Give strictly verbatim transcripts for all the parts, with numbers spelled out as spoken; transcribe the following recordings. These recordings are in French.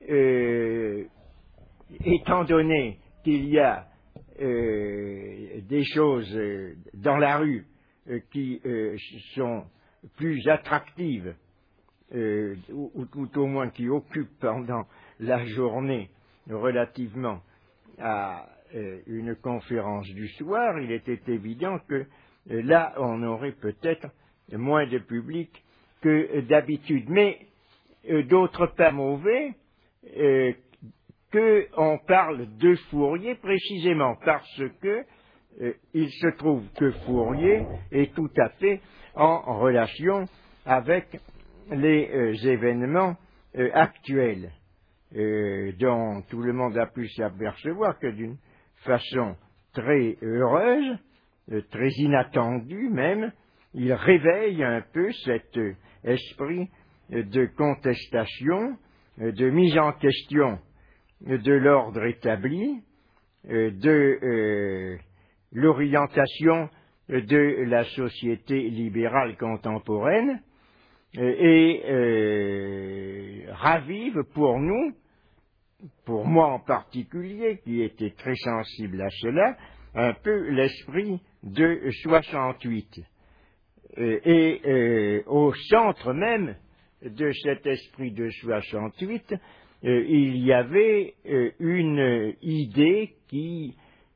euh, étant donné qu'il y a euh, des choses euh, dans la rue euh, qui euh, sont plus attractives, euh, ou, ou tout au moins qui occupent pendant la journée relativement à euh, une conférence du soir, il était évident que euh, là, on aurait peut-être moins de public que euh, d'habitude. Mais euh, d'autre part mauvais, euh, qu'on parle de Fourier précisément parce que euh, il se trouve que Fourier est tout à fait en relation avec les euh, événements euh, actuels, euh, dont tout le monde a pu s'apercevoir que d'une façon très heureuse, euh, très inattendue même, il réveille un peu cet euh, esprit euh, de contestation, euh, de mise en question de l'ordre établi, euh, de euh, l'orientation de la société libérale contemporaine, euh, et euh, ravive pour nous, pour moi en particulier, qui était très sensible à cela, un peu l'esprit de soixante-huit. Euh, et euh, au centre même de cet esprit de soixante-huit, euh, il y avait euh, une idée qui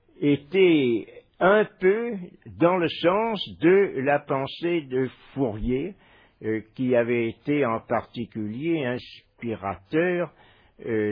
était un peu dans le sens de la pensée de Fourier, euh, qui avait été en particulier inspirateur euh,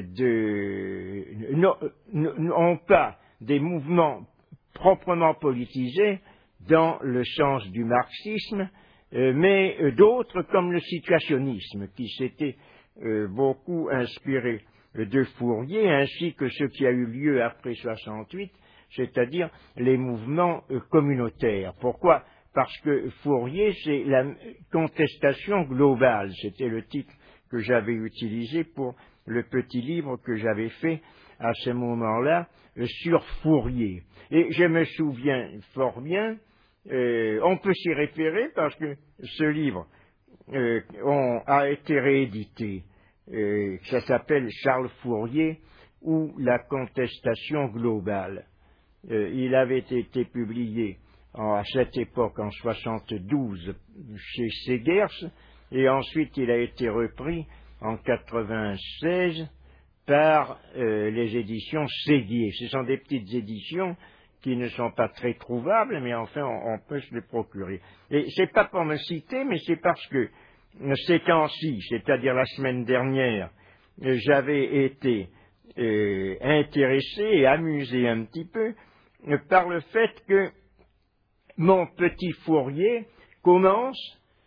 de, non, non pas des mouvements proprement politisés dans le sens du marxisme, euh, mais euh, d'autres comme le situationnisme, qui s'était euh, beaucoup inspiré de Fourier, ainsi que ce qui a eu lieu après soixante-huit, c'est-à-dire les mouvements euh, communautaires. Pourquoi? Parce que Fourier, c'est la contestation globale. C'était le titre que j'avais utilisé pour le petit livre que j'avais fait à ce moment-là euh, sur Fourier. Et je me souviens fort bien, euh, on peut s'y référer parce que ce livre euh, on, a été réédité. Euh, ça s'appelle Charles Fourier ou la contestation globale. Euh, il avait été publié en, à cette époque en soixante-douze chez Segers, et ensuite il a été repris en quatre-vingt-seize par euh, les éditions Séguier. Ce sont des petites éditions qui ne sont pas très trouvables, mais enfin on, on peut se les procurer. Et c'est pas pour me citer, mais c'est parce que ces temps-ci, c'est-à-dire la semaine dernière, euh, j'avais été euh, intéressé et amusé un petit peu euh, par le fait que mon petit Fourier commence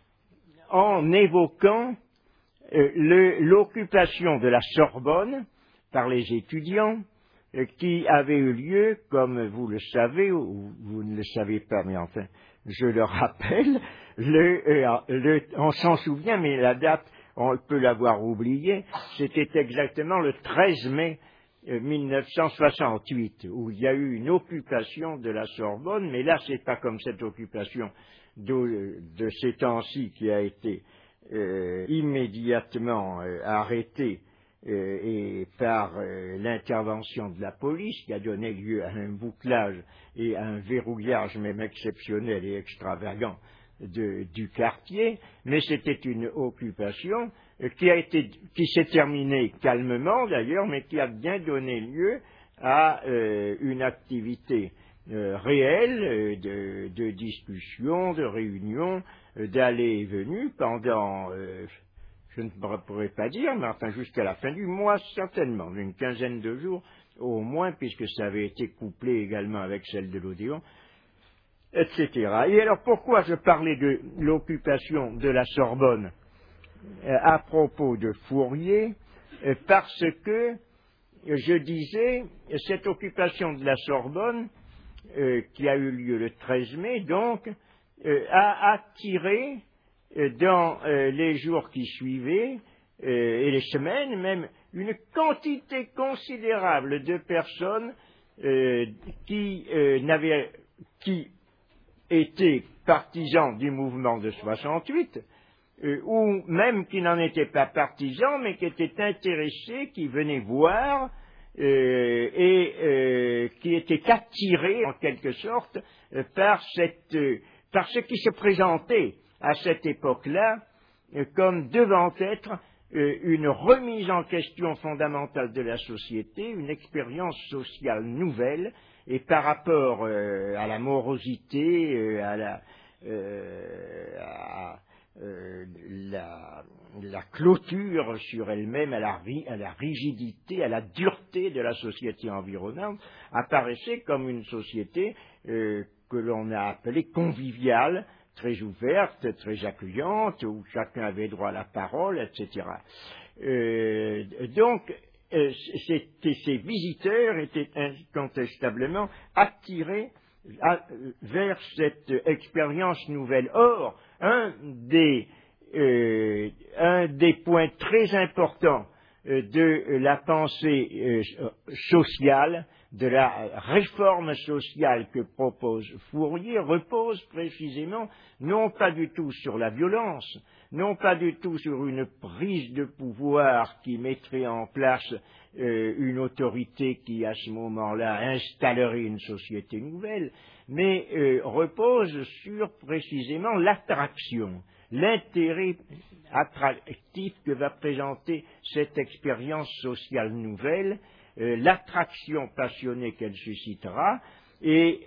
en évoquant euh, le, l'occupation de la Sorbonne par les étudiants euh, qui avait eu lieu, comme vous le savez, ou vous ne le savez pas, mais enfin, je le rappelle, le, euh, le, on s'en souvient, mais la date, on peut l'avoir oubliée, c'était exactement le treize mai mille neuf cent soixante-huit, où il y a eu une occupation de la Sorbonne, mais là, c'est pas comme cette occupation de, de ces temps-ci qui a été euh, immédiatement euh, arrêtée euh, et par euh, l'intervention de la police, qui a donné lieu à un bouclage et à un verrouillage même exceptionnel et extravagant de, du quartier, mais c'était une occupation euh, qui a été, qui s'est terminée calmement d'ailleurs, mais qui a bien donné lieu à euh, une activité euh, réelle euh, de, de discussion, de réunion, euh, d'allées et venues pendant, euh, je ne pourrais pas dire, mais enfin jusqu'à la fin du mois certainement, une quinzaine de jours au moins, puisque ça avait été couplé également avec celle de l'Odéon, et cetera. Et alors pourquoi je parlais de l'occupation de la Sorbonne euh, à propos de Fourier? euh, Parce que, je disais, cette occupation de la Sorbonne, euh, qui a eu lieu le treize mai, donc, euh, a attiré euh, dans euh, les jours qui suivaient, euh, et les semaines même, une quantité considérable de personnes euh, qui euh, n'avaient, qui étaient partisans du mouvement de soixante-huit, euh, ou même qui n'en étaient pas partisans, mais qui étaient intéressés, qui venaient voir, euh, et euh, qui étaient attirés, en quelque sorte, euh, par, cette, euh, par ce qui se présentait à cette époque-là, euh, comme devant être euh, une remise en question fondamentale de la société, une expérience sociale nouvelle, et par rapport euh, à la morosité, euh, à la... Euh, à, Euh, la, la clôture sur elle-même, à la, à la rigidité, à la dureté de la société environnante, apparaissait comme une société euh, que l'on a appelée conviviale, très ouverte, très accueillante, où chacun avait droit à la parole, et cetera. Euh, donc, euh, ces visiteurs étaient incontestablement attirés à, vers cette expérience nouvelle. Or, un des, euh, un des points très importants euh, de la pensée euh, sociale, de la réforme sociale que propose Fourier, repose précisément non pas du tout sur la violence, non pas du tout sur une prise de pouvoir qui mettrait en place euh, une autorité qui, à ce moment-là, installerait une société nouvelle, mais euh, repose sur précisément l'attraction, l'intérêt attractif que va présenter cette expérience sociale nouvelle, euh, l'attraction passionnée qu'elle suscitera, et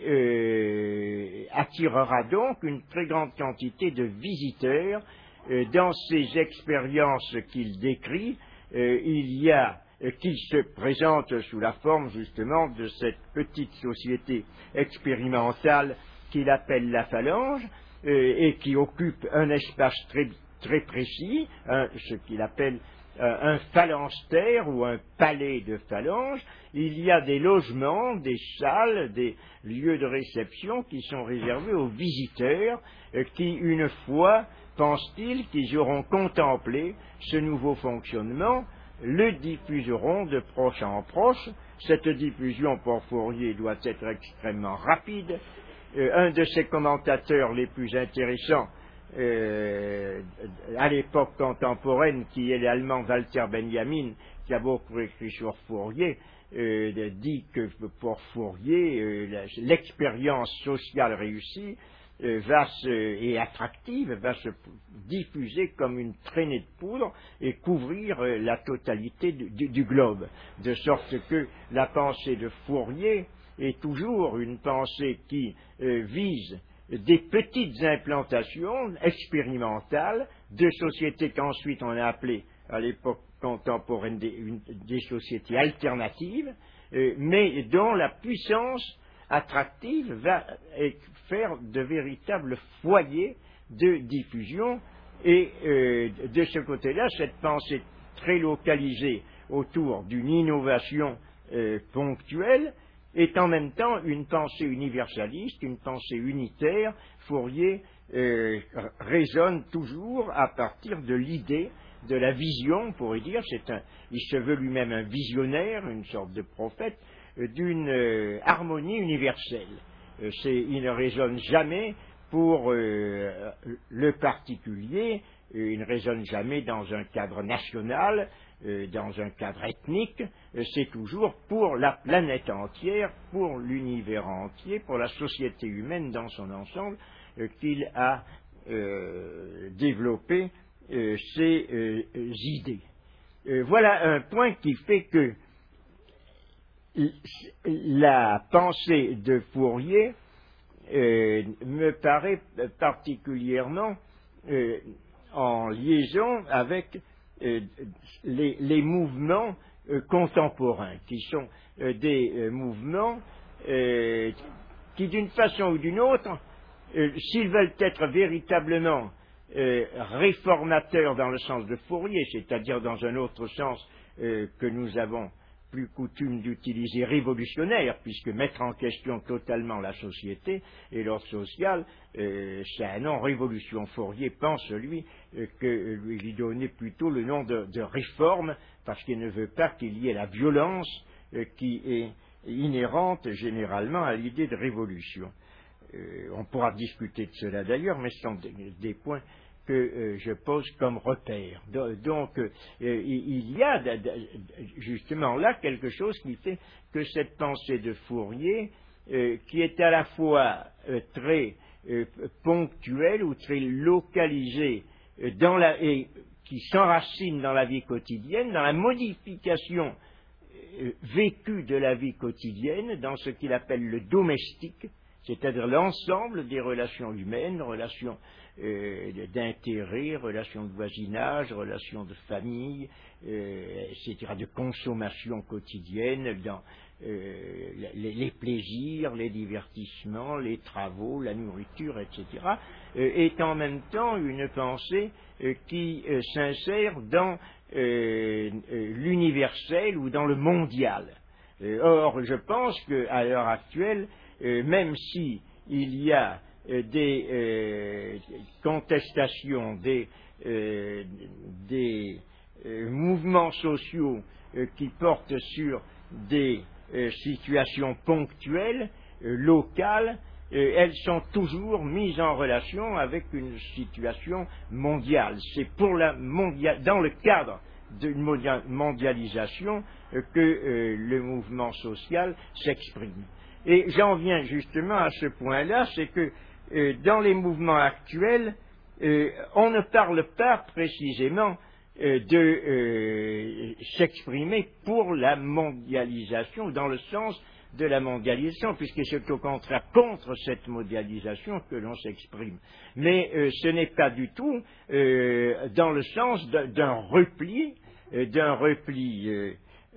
euh, attirera donc une très grande quantité de visiteurs. Euh, dans ces expériences qu'il décrit, euh, il y a qui se présente sous la forme justement de cette petite société expérimentale qu'il appelle la phalange, euh, et qui occupe un espace très, très précis, un, ce qu'il appelle euh, un phalanstère ou un palais de phalange. Il y a des logements, des salles, des lieux de réception qui sont réservés aux visiteurs euh, qui, une fois, pense-t-il, qu'ils auront contemplé ce nouveau fonctionnement, le diffuseront de proche en proche. Cette diffusion pour Fourier doit être extrêmement rapide. Euh, un de ses commentateurs les plus intéressants euh, à l'époque contemporaine, qui est l'allemand Walter Benjamin, qui a beaucoup écrit sur Fourier, euh, dit que pour Fourier, euh, l'expérience sociale réussie Euh, va se, et attractive, va se diffuser comme une traînée de poudre et couvrir euh, la totalité du, du, du globe, de sorte que la pensée de Fourier est toujours une pensée qui euh, vise des petites implantations expérimentales de sociétés qu'ensuite on a appelées à l'époque contemporaine des, une, des sociétés alternatives, euh, mais dont la puissance attractive va faire de véritables foyers de diffusion, et euh, de ce côté-là, cette pensée très localisée autour d'une innovation euh, ponctuelle est en même temps une pensée universaliste, une pensée unitaire. Fourier euh, raisonne toujours à partir de l'idée, de la vision, on pourrait dire. C'est un, il se veut lui-même un visionnaire, une sorte de prophète, d'une euh, harmonie universelle. Euh, c'est, il ne raisonne jamais pour euh, le particulier, euh, il ne raisonne jamais dans un cadre national, euh, dans un cadre ethnique, euh, c'est toujours pour la planète entière, pour l'univers entier, pour la société humaine dans son ensemble, euh, qu'il a euh, développé euh, ces euh, idées. Euh, voilà un point qui fait que la pensée de Fourier euh, me paraît particulièrement euh, en liaison avec euh, les, les mouvements euh, contemporains, qui sont euh, des euh, mouvements euh, qui, d'une façon ou d'une autre, euh, s'ils veulent être véritablement euh, réformateurs dans le sens de Fourier, c'est-à-dire dans un autre sens euh, que nous avons plus coutume d'utiliser révolutionnaire, puisque mettre en question totalement la société et l'ordre social, euh, c'est un nom révolution. Fourier pense, lui, euh, que lui, lui donner plutôt le nom de, de réforme, parce qu'il ne veut pas qu'il y ait la violence euh, qui est inhérente généralement à l'idée de révolution. Euh, on pourra discuter de cela d'ailleurs, mais ce sont des, des points que euh, je pose comme repère. Donc, euh, il y a justement là quelque chose qui fait que cette pensée de Fourier, euh, qui est à la fois euh, très euh, ponctuelle ou très localisée euh, dans la, et qui s'enracine dans la vie quotidienne, dans la modification euh, vécue de la vie quotidienne, dans ce qu'il appelle le domestique, c'est-à-dire l'ensemble des relations humaines, relations euh, d'intérêt, relations de voisinage, relations de famille, euh, et cetera, de consommation quotidienne, dans euh, les, les plaisirs, les divertissements, les travaux, la nourriture, et cetera, euh, est en même temps une pensée euh, qui euh, s'insère dans euh, euh, l'universel ou dans le mondial. Euh, or, je pense qu'à l'heure actuelle, Euh, même si il y a euh, des euh, contestations, des, euh, des euh, mouvements sociaux euh, qui portent sur des euh, situations ponctuelles, euh, locales, euh, elles sont toujours mises en relation avec une situation mondiale. C'est pour la mondia- dans le cadre d'une mondialisation euh, que euh, le mouvement social s'exprime. Et j'en viens justement à ce point-là, c'est que euh, dans les mouvements actuels, euh, on ne parle pas précisément euh, de euh, s'exprimer pour la mondialisation, dans le sens de la mondialisation, puisque c'est au contraire contre cette mondialisation que l'on s'exprime. Mais euh, ce n'est pas du tout euh, dans le sens d'un repli, euh, d'un repli euh,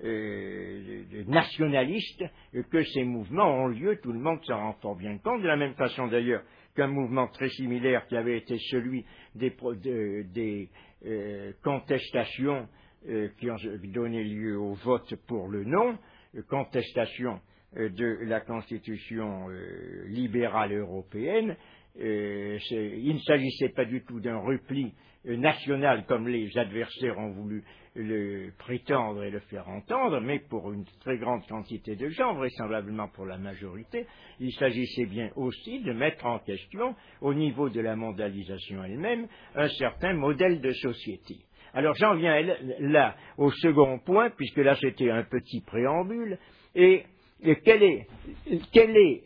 Euh, nationalistes euh, que ces mouvements ont lieu, tout le monde s'en rend fort bien compte, de la même façon d'ailleurs qu'un mouvement très similaire qui avait été celui des, de, des euh, contestations euh, qui ont donné lieu au vote pour le non, euh, contestation euh, de la Constitution euh, libérale européenne. Euh, il ne s'agissait pas du tout d'un repli euh, national comme les adversaires ont voulu le prétendre et le faire entendre, mais pour une très grande quantité de gens, vraisemblablement pour la majorité, il s'agissait bien aussi de mettre en question, au niveau de la mondialisation elle-même, un certain modèle de société. Alors j'en viens là au second point, puisque là c'était un petit préambule, et, et quelle est, quelle est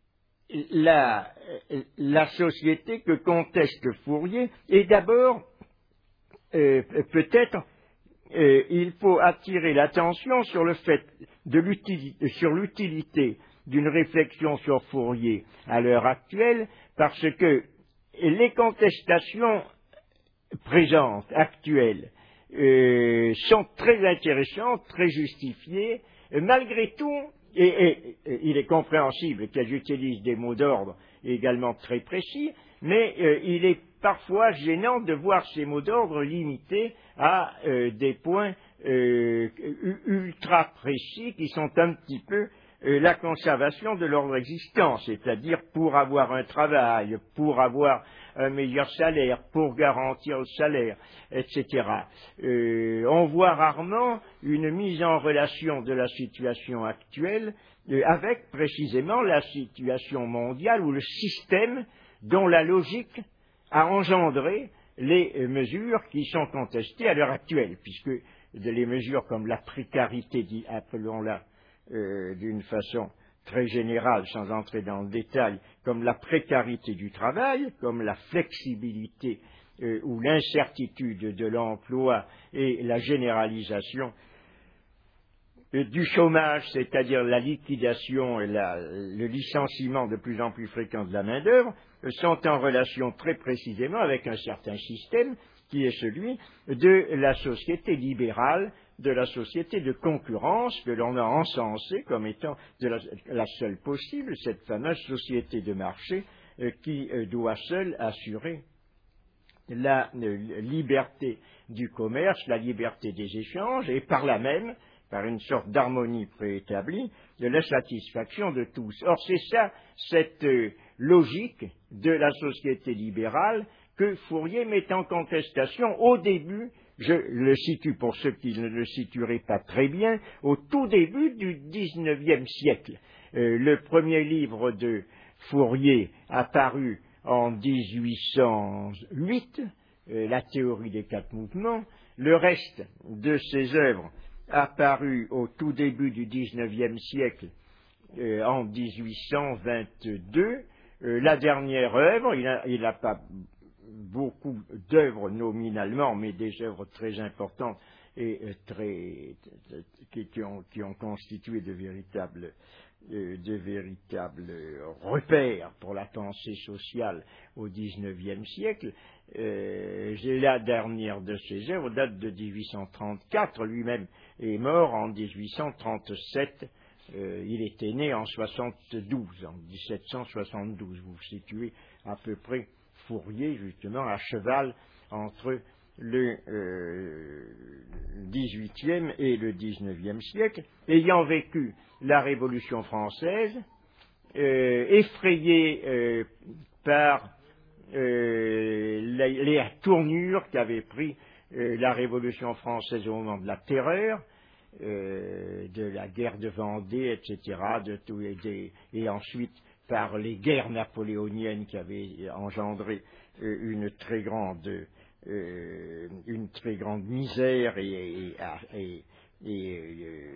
la, la société que conteste Fourier? Et d'abord, euh, peut-être, Euh, il faut attirer l'attention sur le fait de l'utilité, sur l'utilité d'une réflexion sur Fourier à l'heure actuelle, parce que les contestations présentes, actuelles, euh, sont très intéressantes, très justifiées, malgré tout, et, et, et il est compréhensible qu'elles utilisent des mots d'ordre également très précis, mais euh, il est parfois gênant de voir ces mots d'ordre limités à euh, des points euh, ultra précis qui sont un petit peu euh, la conservation de l'ordre existant, c'est-à-dire pour avoir un travail, pour avoir un meilleur salaire, pour garantir le salaire, et cetera. Euh, on voit rarement une mise en relation de la situation actuelle euh, avec précisément la situation mondiale ou le système dont la logique a engendré les mesures qui sont contestées à l'heure actuelle, puisque les mesures comme la précarité, appelons-la euh, d'une façon très générale, sans entrer dans le détail, comme la précarité du travail, comme la flexibilité euh, ou l'incertitude de l'emploi et la généralisation euh, du chômage, c'est-à-dire la liquidation et la, le licenciement de plus en plus fréquent de la main-d'œuvre, euh, sont en relation très précisément avec un certain système qui est celui de la société libérale, de la société de concurrence que l'on a encensée comme étant de la, la seule possible, cette fameuse société de marché euh, qui euh, doit seule assurer la euh, liberté du commerce, la liberté des échanges et par là même, par une sorte d'harmonie préétablie, de la satisfaction de tous. Or, c'est ça, cette euh, logique de la société libérale que Fourier met en contestation au début, je le situe pour ceux qui ne le situeraient pas très bien, au tout début du dix-neuvième siècle. Euh, le premier livre de Fourier, apparu en dix-huit cent huit, euh, la théorie des quatre mouvements. Le reste de ses œuvres apparu au tout début du dix-neuvième siècle, euh, en dix-huit cent vingt-deux. Euh, la dernière œuvre, il n'a pas beaucoup d'œuvres nominalement, mais des œuvres très importantes et euh, très, qui, qui, ont, qui ont constitué de véritables, euh, de véritables repères pour la pensée sociale au dix-neuvième siècle. Euh, la dernière de ces œuvres date de dix-huit cent trente-quatre, lui-même est mort en dix-huit cent trente-sept. Euh, il était né en soixante-douze, en dix-sept cent soixante-douze. Vous vous situez à peu près Fourier, justement, à cheval entre le euh, dix-huitième et le dix-neuvième siècle, ayant vécu la Révolution française, euh, effrayé euh, par euh, la, les tournures qu'avait pris euh, la Révolution française au moment de la Terreur, Euh, de la guerre de Vendée, et cetera, de tout, et, des, et ensuite par les guerres napoléoniennes qui avaient engendré euh, une très grande, euh, une très grande misère et, et, et, et euh,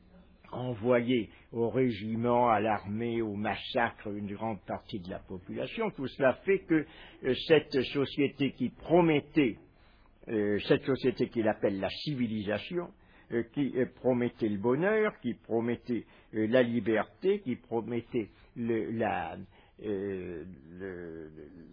envoyé au régiment, à l'armée, au massacre une grande partie de la population. Tout cela fait que euh, cette société qui promettait, euh, cette société qu'il appelle la civilisation, Euh, qui euh, promettait le bonheur, qui promettait euh, la liberté, qui promettait le, la, euh, le,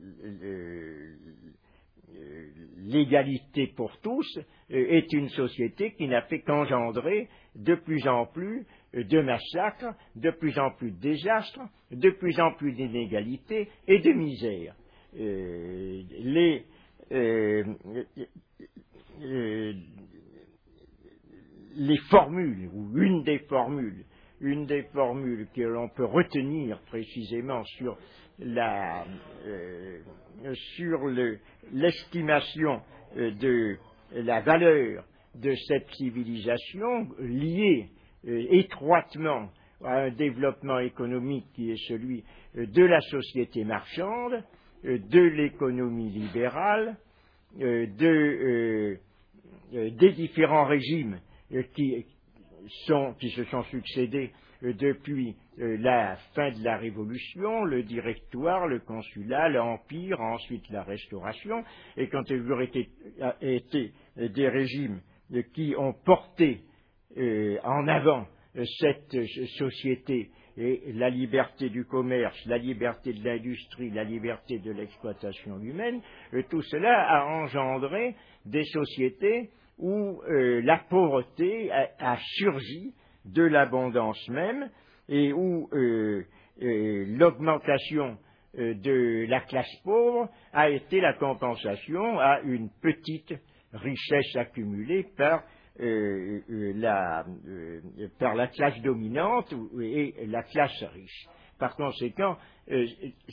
le, le, l'égalité pour tous, euh, est une société qui n'a fait qu'engendrer de plus en plus euh, de massacres, de plus en plus de désastres, de plus en plus d'inégalités et de misère. Euh, les euh, euh, les formules, ou une des formules, une des formules que l'on peut retenir précisément sur la, euh, sur le, l'estimation euh, de la valeur de cette civilisation liée euh, étroitement à un développement économique qui est celui euh, de la société marchande, euh, de l'économie libérale, euh, de, euh, euh, des différents régimes Qui, sont, qui se sont succédés euh, depuis euh, la fin de la Révolution, le directoire, le consulat, l'Empire, ensuite la Restauration, et quand il y été, a été euh, des régimes euh, qui ont porté euh, en avant euh, cette euh, société et la liberté du commerce, la liberté de l'industrie, la liberté de l'exploitation humaine, euh, tout cela a engendré des sociétés où euh, la pauvreté a, a surgi de l'abondance même et où euh, euh, l'augmentation euh, de la classe pauvre a été la compensation à une petite richesse accumulée par, euh, euh, la, euh, par la classe dominante et la classe riche. Par conséquent, euh,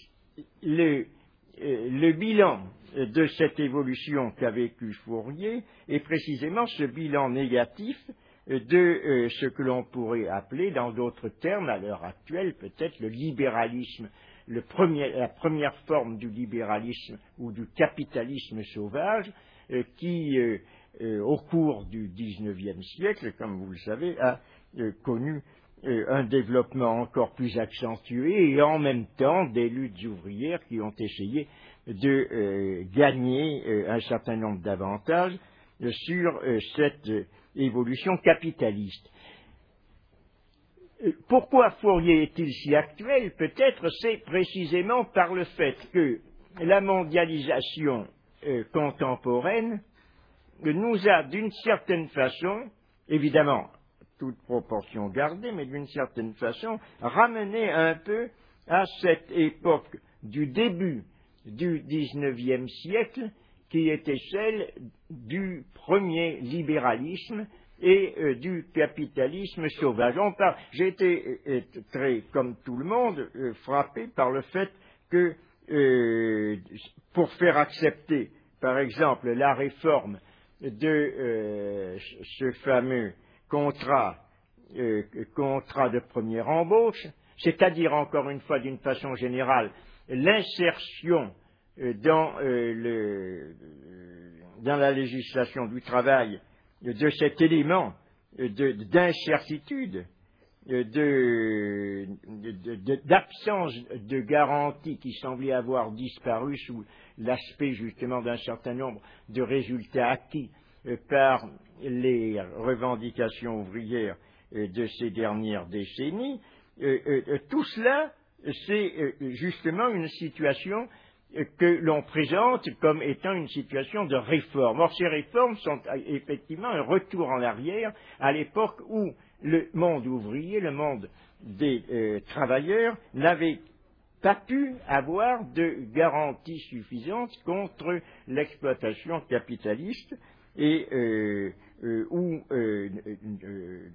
le le bilan de cette évolution qu'a vécu Fourier est précisément ce bilan négatif de euh, ce que l'on pourrait appeler, dans d'autres termes, à l'heure actuelle, peut-être le libéralisme, le premier, la première forme du libéralisme ou du capitalisme sauvage, euh, qui, euh, euh, au cours du dix-neuvième siècle, comme vous le savez, a euh, connu Euh, un développement encore plus accentué et en même temps des luttes ouvrières qui ont essayé de euh, gagner euh, un certain nombre d'avantages euh, sur euh, cette euh, évolution capitaliste. Euh, pourquoi Fourier est-il si actuel? Peut-être c'est précisément par le fait que la mondialisation euh, contemporaine nous a d'une certaine façon, évidemment, toute proportion gardée, mais d'une certaine façon, ramener un peu à cette époque du début du dix-neuvième siècle, qui était celle du premier libéralisme et euh, du capitalisme sauvage. On parle, j'ai été euh, très, comme tout le monde, euh, frappé par le fait que, euh, pour faire accepter, par exemple, la réforme de euh, ce fameux Contrat, euh, contrat de première embauche, c'est-à-dire, encore une fois, d'une façon générale, l'insertion euh, dans, euh, le, dans la législation du travail de cet élément de, d'incertitude, de, de, de, d'absence de garantie qui semblait avoir disparu sous l'aspect justement d'un certain nombre de résultats acquis euh, par les revendications ouvrières euh, de ces dernières décennies. Euh, euh, tout cela, c'est euh, justement une situation que l'on présente comme étant une situation de réforme. Or, ces réformes sont effectivement un retour en arrière à l'époque où le monde ouvrier, le monde des euh, travailleurs, n'avait pas pu avoir de garantie suffisante contre l'exploitation capitaliste et euh, euh, où, euh, euh,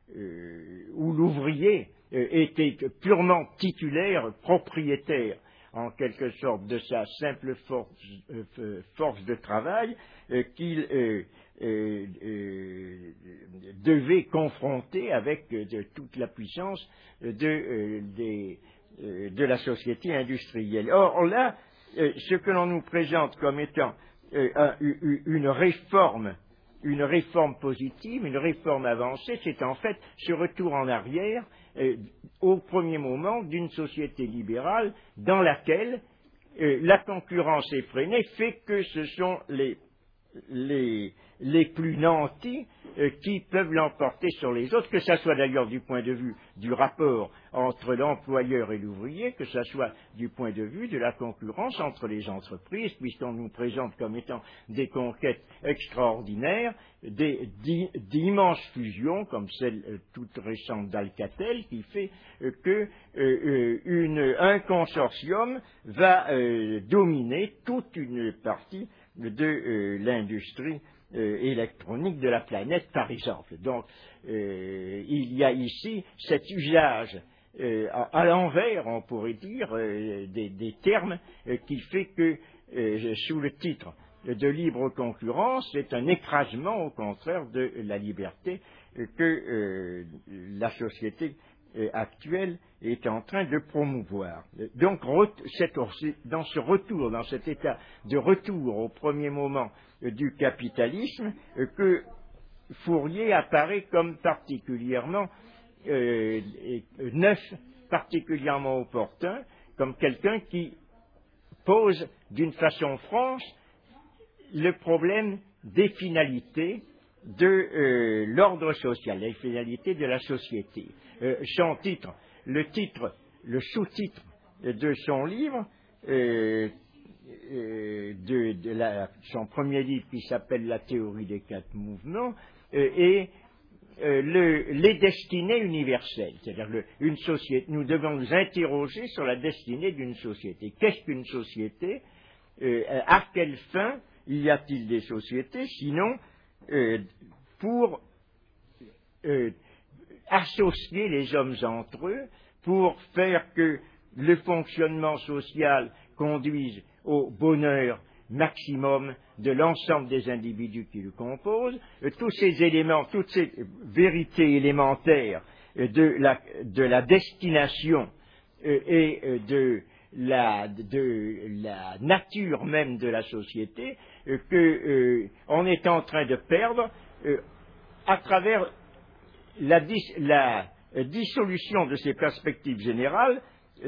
euh, où l'ouvrier euh, était purement titulaire, propriétaire en quelque sorte de sa simple force, euh, force de travail euh, qu'il euh, euh, euh, devait confronter avec euh, de, toute la puissance de, euh, des, euh, de la société industrielle. Or là, euh, ce que l'on nous présente comme étant euh, un, une réforme, une réforme positive, une réforme avancée, c'est en fait ce retour en arrière euh, au premier moment d'une société libérale dans laquelle euh, la concurrence effrénée fait que ce sont les, les, les plus nantis euh, qui peuvent l'emporter sur les autres, que ce soit d'ailleurs du point de vue du rapport entre l'employeur et l'ouvrier, que ce soit du point de vue de la concurrence entre les entreprises, puisqu'on nous présente comme étant des conquêtes extraordinaires, des, d'immenses fusions, comme celle euh, toute récente d'Alcatel, qui fait euh, que euh, une, un consortium va euh, dominer toute une partie de euh, l'industrie euh, électronique de la planète, par exemple. Donc, euh, il y a ici cet usage euh, à, à l'envers, on pourrait dire, euh, des, des termes euh, qui fait que, euh, sous le titre de libre concurrence, c'est un écrasement, au contraire, de la liberté euh, que euh, la société euh, actuelle est en train de promouvoir. Donc, cette, dans ce retour, dans cet état de retour au premier moment euh, du capitalisme, euh, que Fourier apparaît comme particulièrement euh, neuf, particulièrement opportun, comme quelqu'un qui pose d'une façon franche le problème des finalités de euh, l'ordre social, les finalités de la société. Euh, son titre, le titre, le sous-titre de son livre, euh, euh, de, de la, son premier livre qui s'appelle La théorie des quatre mouvements, euh, est euh, le, les destinées universelles, c'est-à-dire le, une société. Nous devons nous interroger sur la destinée d'une société. Qu'est-ce qu'une société? euh, À quelle fin y a-t-il des sociétés, sinon euh, pour euh, associer les hommes entre eux, pour faire que le fonctionnement social conduise au bonheur maximum de l'ensemble des individus qui le composent, euh, tous ces éléments, toutes ces vérités élémentaires euh, de, la, de la destination euh, et euh, de La, de la nature même de la société euh, que euh, on est en train de perdre euh, à travers la, dis, la euh, dissolution de ces perspectives générales euh,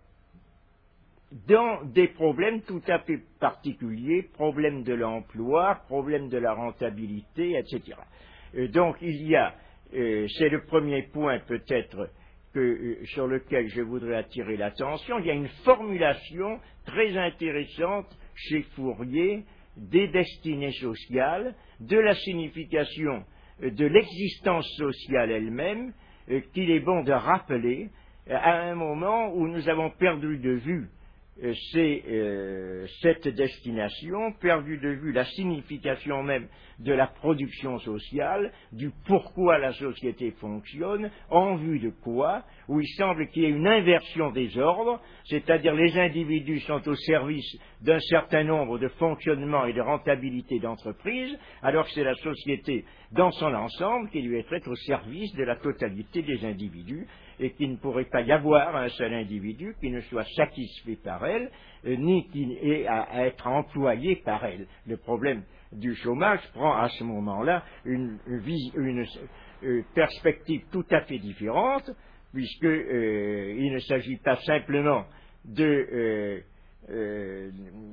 dans des problèmes tout à fait particuliers, problèmes de l'emploi, problèmes de la rentabilité, et cetera. Euh, donc il y a, euh, c'est le premier point peut-être Que, euh, sur lequel je voudrais attirer l'attention, il y a une formulation très intéressante chez Fourier des destinées sociales, de la signification euh, de l'existence sociale elle-même, euh, qu'il est bon de rappeler euh, à un moment où nous avons perdu de vue euh, c'est, euh, cette destination, perdu de vue la signification même de la production sociale, du pourquoi la société fonctionne, en vue de quoi, où il semble qu'il y ait une inversion des ordres, c'est-à-dire les individus sont au service d'un certain nombre de fonctionnements et de rentabilité d'entreprise, alors que c'est la société dans son ensemble qui lui est au service de la totalité des individus, et qu'il ne pourrait pas y avoir un seul individu qui ne soit satisfait par par elle, euh, ni qui ait à, à être employé par elle. Le problème du chômage prend à ce moment-là une, une, une, une perspective tout à fait différente, puisque euh, il ne s'agit pas simplement de, euh, euh,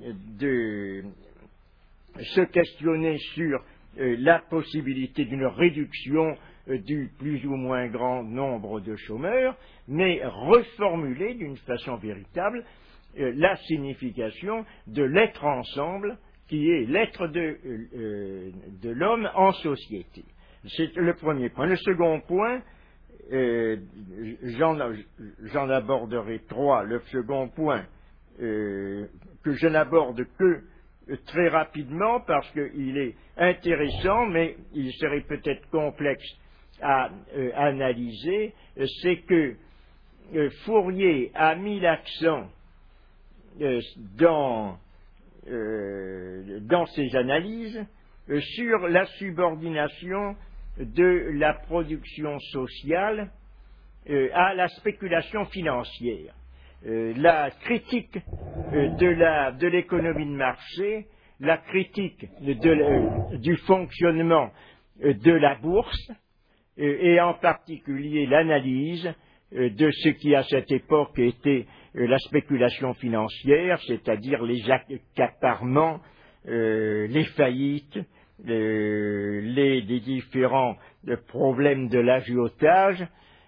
de se questionner sur euh, la possibilité d'une réduction euh, du plus ou moins grand nombre de chômeurs, mais reformuler d'une façon véritable euh, la signification de l'être ensemble qui est l'être de, euh, de l'homme en société. C'est le premier point. Le second point, euh, j'en, j'en aborderai trois. Le second point, euh, que je n'aborde que très rapidement parce qu'il est intéressant, mais il serait peut-être complexe à euh, analyser, c'est que euh, Fourier a mis l'accent euh, dans, euh, dans ses analyses euh, sur la subordination de la production sociale euh, à la spéculation financière. Euh, la critique euh, de, la, de l'économie de marché, la critique de, de, euh, du fonctionnement euh, de la bourse, euh, et en particulier l'analyse euh, de ce qui à cette époque était euh, la spéculation financière, c'est-à-dire les accaparements, euh, les faillites, euh, les, les différents euh, problèmes de l'agiotage,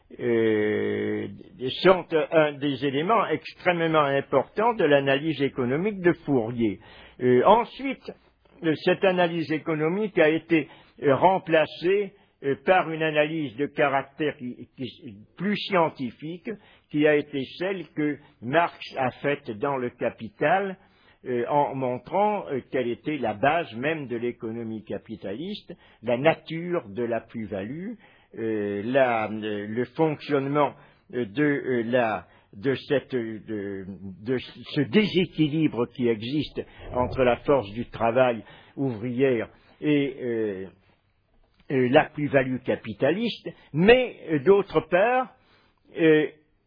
Euh, sont un des éléments extrêmement importants de l'analyse économique de Fourier. Euh, ensuite, euh, cette analyse économique a été euh, remplacée euh, par une analyse de caractère qui, qui, plus scientifique, qui a été celle que Marx a faite dans le Capital, euh, en montrant euh, quelle était la base même de l'économie capitaliste, la nature de la plus-value, Euh, la, le, le fonctionnement de, euh, la, de, cette, de, de ce déséquilibre qui existe entre la force du travail ouvrière et, euh, et la plus-value capitaliste, mais euh, d'autre part, euh,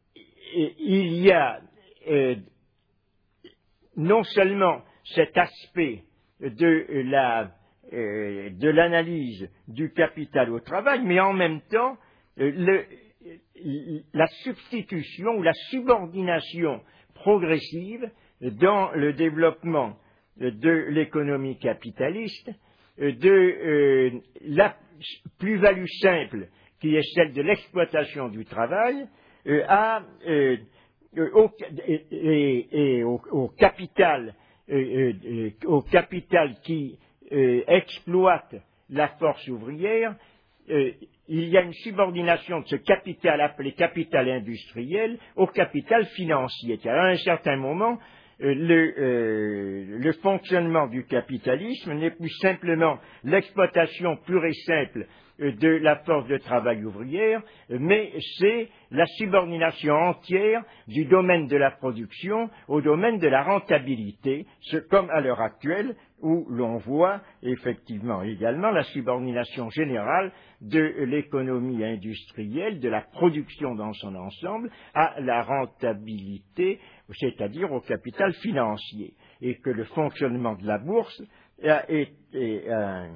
il y a euh, non seulement cet aspect de la Euh, de l'analyse du capital au travail, mais en même temps euh, le, la substitution ou la subordination progressive dans le développement de l'économie capitaliste de euh, la plus-value simple qui est celle de l'exploitation du travail euh, à, euh, au, et, et, et au, au capital euh, euh, au capital qui Euh, exploite la force ouvrière, euh, il y a une subordination de ce capital appelé capital industriel au capital financier. Car à un certain moment, euh, le, euh, le fonctionnement du capitalisme n'est plus simplement l'exploitation pure et simple euh, de la force de travail ouvrière, mais c'est la subordination entière du domaine de la production au domaine de la rentabilité, ce, comme à l'heure actuelle, où l'on voit effectivement également la subordination générale de l'économie industrielle, de la production dans son ensemble, à la rentabilité, c'est-à-dire au capital financier, et que le fonctionnement de la bourse est, est, un,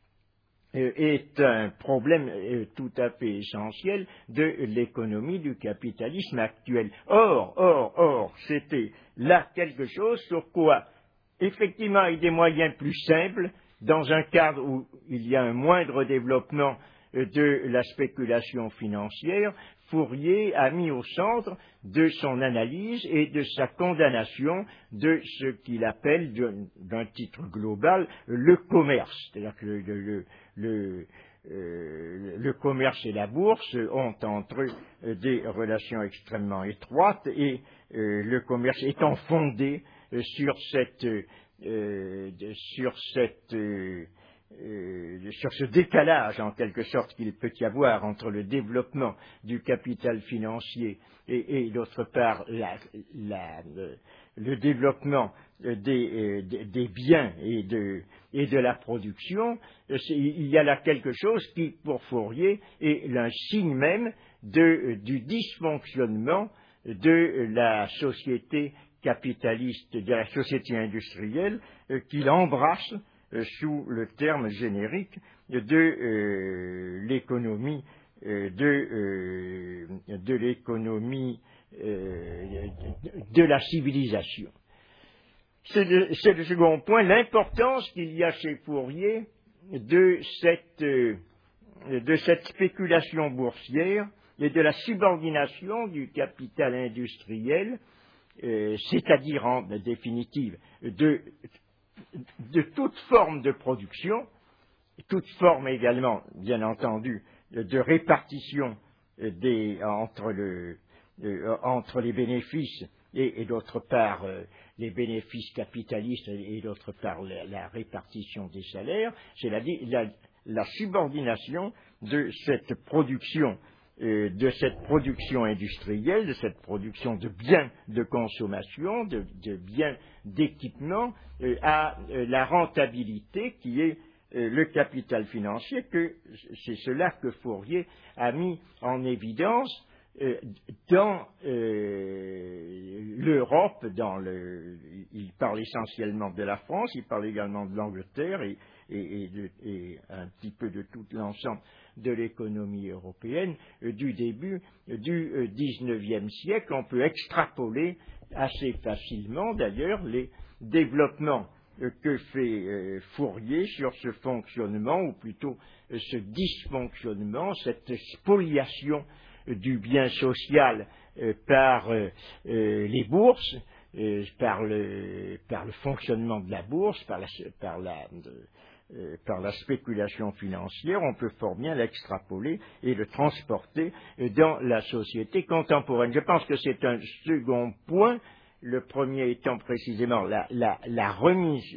est un problème tout à fait essentiel de l'économie du capitalisme actuel. Or, or, or, c'était là quelque chose sur quoi effectivement, avec des moyens plus simples, dans un cadre où il y a un moindre développement de la spéculation financière, Fourier a mis au centre de son analyse et de sa condamnation de ce qu'il appelle, d'un titre global, le commerce. C'est-à-dire que le, le, le, euh, le commerce et la bourse ont entre eux des relations extrêmement étroites et euh, le commerce étant fondé sur cette, euh, sur cette, euh, euh, sur ce décalage en quelque sorte qu'il peut y avoir entre le développement du capital financier et, et d'autre part la, la, le, le développement des, des, des biens et de, et de la production, il y a là quelque chose qui, pour Fourier, est un signe même de, du dysfonctionnement de la société capitaliste, de la société industrielle, euh, qu'il embrasse euh, sous le terme générique de euh, l'économie, euh, de, euh, de l'économie euh, de la civilisation. C'est le, c'est le second point, l'importance qu'il y a chez Fourier de cette, euh, de cette spéculation boursière et de la subordination du capital industriel, euh, c'est-à-dire en définitive de, de toute forme de production, toute forme également, bien entendu, de répartition des, entre, le, euh, entre les bénéfices et, et d'autre part euh, les bénéfices capitalistes et, et d'autre part la, la répartition des salaires, c'est la, la, la subordination de cette production, euh, de cette production industrielle, de cette production de biens de consommation, de, de biens d'équipement, euh, à euh, la rentabilité qui est euh, le capital financier, que c'est cela que Fourier a mis en évidence euh, dans euh, l'Europe, dans le, il parle essentiellement de la France, il parle également de l'Angleterre et, et, et, de, et un petit peu de tout l'ensemble de l'économie européenne euh, du début euh, du euh, dix-neuvième siècle. On peut extrapoler assez facilement d'ailleurs les développements euh, que fait euh, Fourier sur ce fonctionnement, ou plutôt euh, ce dysfonctionnement, cette spoliation euh, du bien social euh, par euh, euh, les bourses, euh, par, le, par le fonctionnement de la bourse, par la, par la de, Euh, par la spéculation financière. On peut fort bien l'extrapoler et le transporter euh, dans la société contemporaine. Je pense que c'est un second point, le premier étant précisément la, la, la remise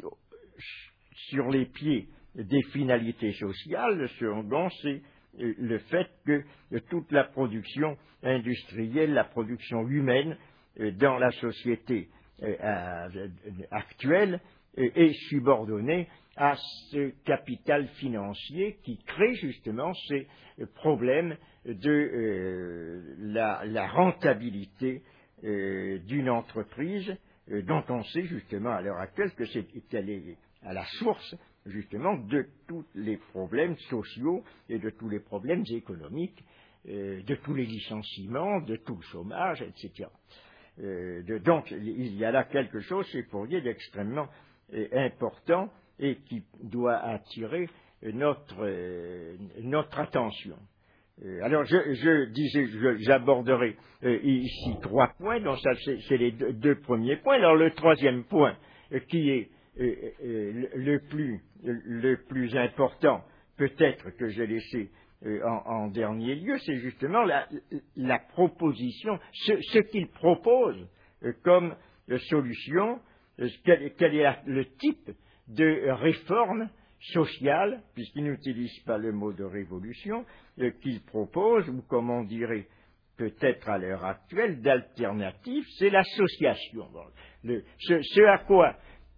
sur les pieds des finalités sociales, le second c'est euh, le fait que euh, toute la production industrielle, la production humaine euh, dans la société euh, euh, actuelle euh, est subordonnée à ce capital financier qui crée justement ces problèmes de euh, la, la rentabilité euh, d'une entreprise euh, dont on sait justement à l'heure actuelle que c'est, qu'elle est à la source justement de tous les problèmes sociaux et de tous les problèmes économiques, euh, de tous les licenciements, de tout le chômage, et cetera. Euh, de, donc il y a là quelque chose chez Fourier d'extrêmement euh, important et qui doit attirer notre, euh, notre attention. Euh, alors, je, je disais, je, j'aborderai euh, ici trois points, donc ça c'est, c'est les deux, deux premiers points. Alors, le troisième point, euh, qui est euh, euh, le, plus, le plus important, peut-être que j'ai laissé euh, en, en dernier lieu, c'est justement la, la proposition, ce, ce qu'il propose euh, comme euh, solution, euh, quel, quel est la, le type de réforme sociale, puisqu'il n'utilise pas le mot de révolution, euh, qu'il propose, ou comme on dirait peut-être à l'heure actuelle, d'alternative, c'est l'association. Bon, le, ce, ce, à quoi,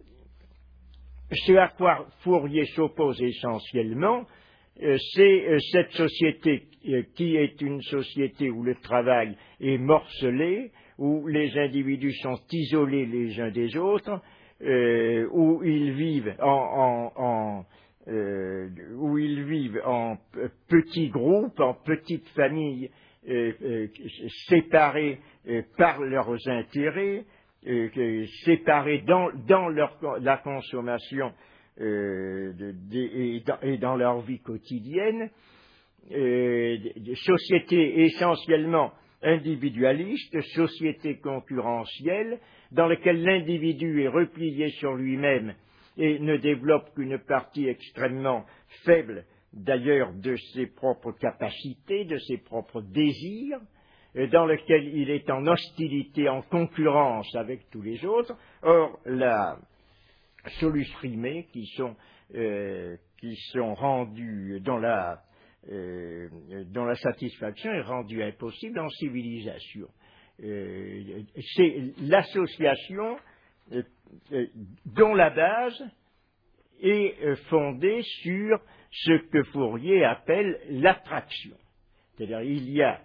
ce à quoi Fourier s'oppose essentiellement, euh, c'est euh, cette société euh, qui est une société où le travail est morcelé, où les individus sont isolés les uns des autres, Euh, où ils vivent en, en, en euh, où ils vivent en petits groupes, en petites familles euh, euh, séparées euh, par leurs intérêts, euh, séparées dans, dans leur, la consommation euh, de, de, et, dans, et dans leur vie quotidienne, euh, sociétés essentiellement individualiste, société concurrentielle, dans laquelle l'individu est replié sur lui-même et ne développe qu'une partie extrêmement faible, d'ailleurs, de ses propres capacités, de ses propres désirs, dans lequel il est en hostilité, en concurrence avec tous les autres. Or, la solus rimet, qui sont, euh, qui sont rendus dans la Euh, dont la satisfaction est rendue impossible en civilisation. Euh, c'est l'association euh, euh, dont la base est euh, fondée sur ce que Fourier appelle l'attraction. C'est-à-dire il y a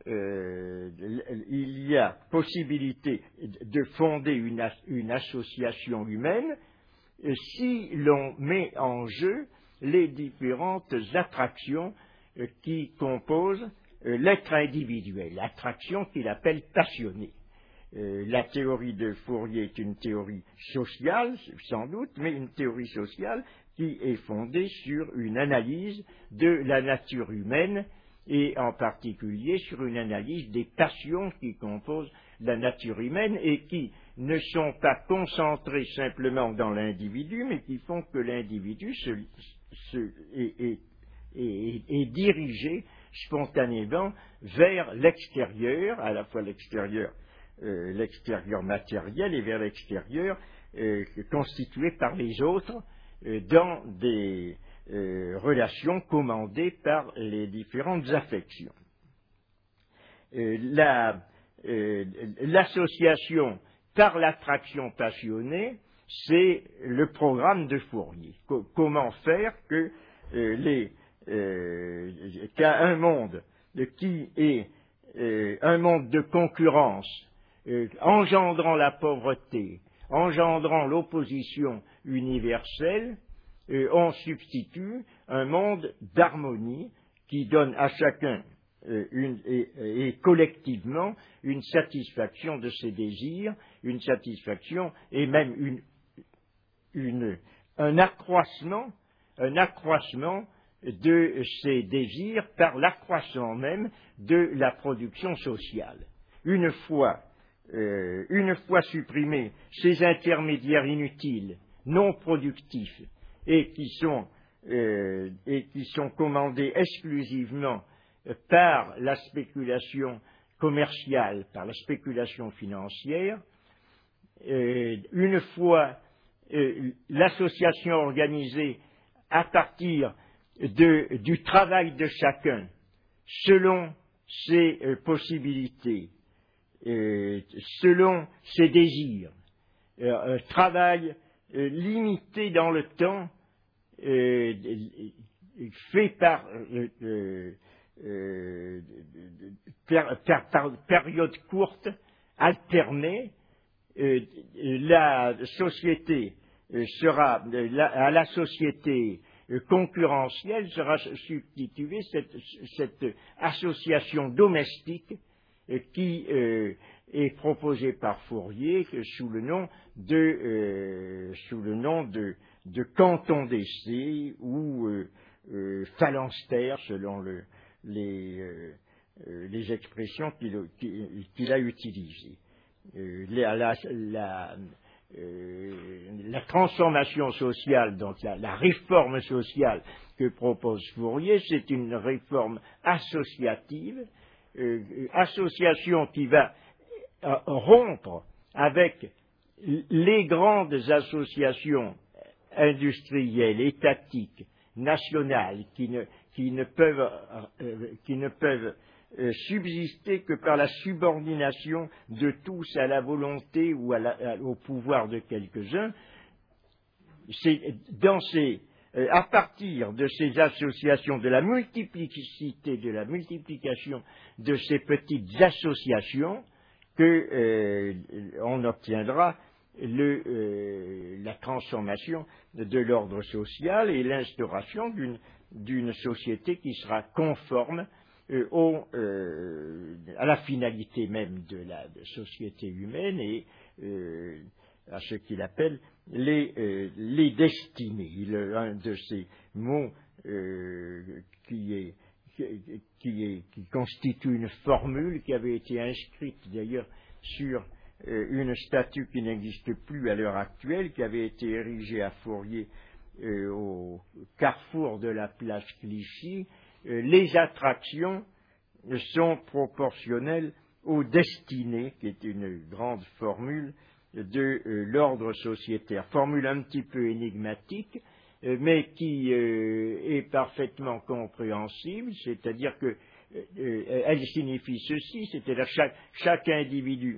euh, il y a possibilité de fonder une, as, une association humaine euh, si l'on met en jeu les différentes attractions euh, qui composent euh, l'être individuel, l'attraction qu'il appelle passionnée. Euh, la théorie de Fourier est une théorie sociale, sans doute, mais une théorie sociale qui est fondée sur une analyse de la nature humaine et en particulier sur une analyse des passions qui composent la nature humaine et qui ne sont pas concentrées simplement dans l'individu, mais qui font que l'individu se, se, est, est, est, est dirigé spontanément vers l'extérieur, à la fois l'extérieur Euh, l'extérieur matériel et vers l'extérieur euh, constitué par les autres euh, dans des euh, relations commandées par les différentes affections. Euh, la, euh, l'association par l'attraction passionnée, c'est le programme de Fourier. Co- comment faire que euh, les euh, qu'un monde qui est euh, un monde de concurrence Euh, engendrant la pauvreté, engendrant l'opposition universelle, euh, on substitue un monde d'harmonie qui donne à chacun euh, une, et, et collectivement une satisfaction de ses désirs, une satisfaction et même une, une, un accroissement, un accroissement de ses désirs par l'accroissement même de la production sociale. Une fois Euh, une fois supprimés ces intermédiaires inutiles, non productifs, et qui sont, euh, et qui sont commandés exclusivement par la spéculation commerciale, par la spéculation financière, euh, une fois euh, l'association organisée à partir de, du travail de chacun, selon ses euh, possibilités, Euh, selon ses désirs, euh, un travail euh, limité dans le temps, euh, fait par, euh, euh, euh, per, per, par période courte, alternée, euh, la société euh, sera, la, à la société euh, concurrentielle sera substituée cette, cette association domestique qui euh, est proposé par Fourier sous le nom de, euh, sous le nom de, de canton d'essai ou euh, euh, phalanstère, selon le, les, euh, les expressions qu'il, qu'il a utilisées. Euh, la, la, la, euh, la transformation sociale, donc la, la réforme sociale que propose Fourier, c'est une réforme associative, Euh, association qui va euh, rompre avec les grandes associations industrielles, étatiques, nationales, qui ne, qui ne peuvent, euh, qui ne peuvent euh, subsister que par la subordination de tous à la volonté ou à la, à, au pouvoir de quelques-uns. C'est dans ces Euh, à partir de ces associations, de la multiplicité, de la multiplication de ces petites associations, que euh, on obtiendra le, euh, la transformation de l'ordre social et l'instauration d'une, d'une société qui sera conforme euh, au, euh, à la finalité même de la de société humaine et euh, à ce qu'il appelle les, euh, les destinées. Il, un de ces mots euh, qui, est, qui, est, qui constitue une formule qui avait été inscrite d'ailleurs sur euh, une statue qui n'existe plus à l'heure actuelle, qui avait été érigée à Fourier euh, au carrefour de la place Clichy. Euh, les attractions sont proportionnelles aux destinées, qui est une grande formule de euh, l'ordre sociétaire, formule un petit peu énigmatique, euh, mais qui euh, est parfaitement compréhensible, c'est-à-dire que euh, elle signifie ceci, c'est-à-dire chaque, chaque individu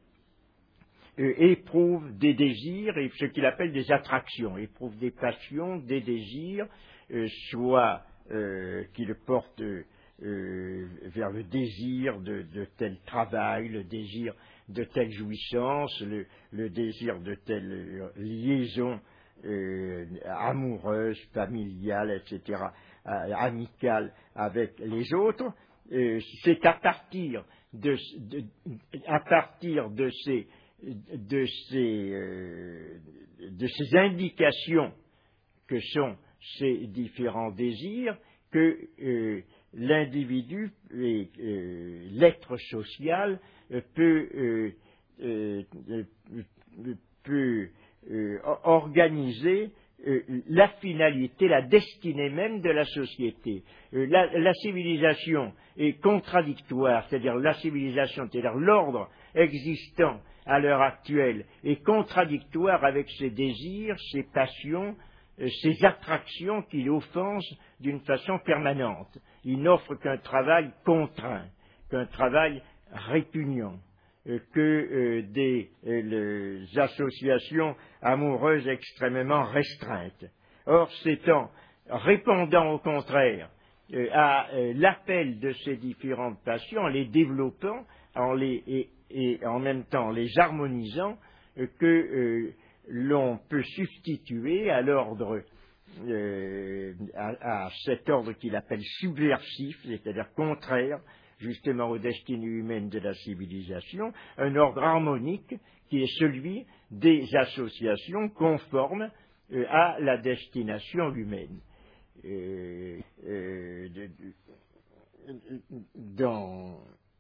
euh, éprouve des désirs et ce qu'il appelle des attractions, éprouve des passions, des désirs, euh, soit euh, qui le portent euh, vers le désir de, de tel travail, le désir de telle jouissance, le, le désir de telle liaison euh, amoureuse, familiale, et cetera, euh, amicale avec les autres. Euh, c'est à partir de, de à partir de ces de ces euh, de ces indications que sont ces différents désirs que euh, l'individu et euh, l'être social euh, peut euh, euh, euh, peut euh, organiser euh, la finalité, la destinée même de la société. Euh, la, la civilisation est contradictoire, c'est-à-dire la civilisation, c'est-à-dire l'ordre existant à l'heure actuelle est contradictoire avec ses désirs, ses passions, euh, ses attractions qui l'offensent d'une façon permanente. Il n'offre qu'un travail contraint, qu'un travail répugnant, euh, que euh, des euh, les associations amoureuses extrêmement restreintes. Or, c'est en répondant au contraire euh, à euh, l'appel de ces différentes passions, en les développant, en les, et, et en même temps les harmonisant, euh, que euh, l'on peut substituer à l'ordre, euh, à, à cet ordre qu'il appelle subversif, c'est-à-dire contraire justement aux destinées humaines de la civilisation, un ordre harmonique qui est celui des associations conformes euh, à la destination humaine. Euh, euh, de, de, dans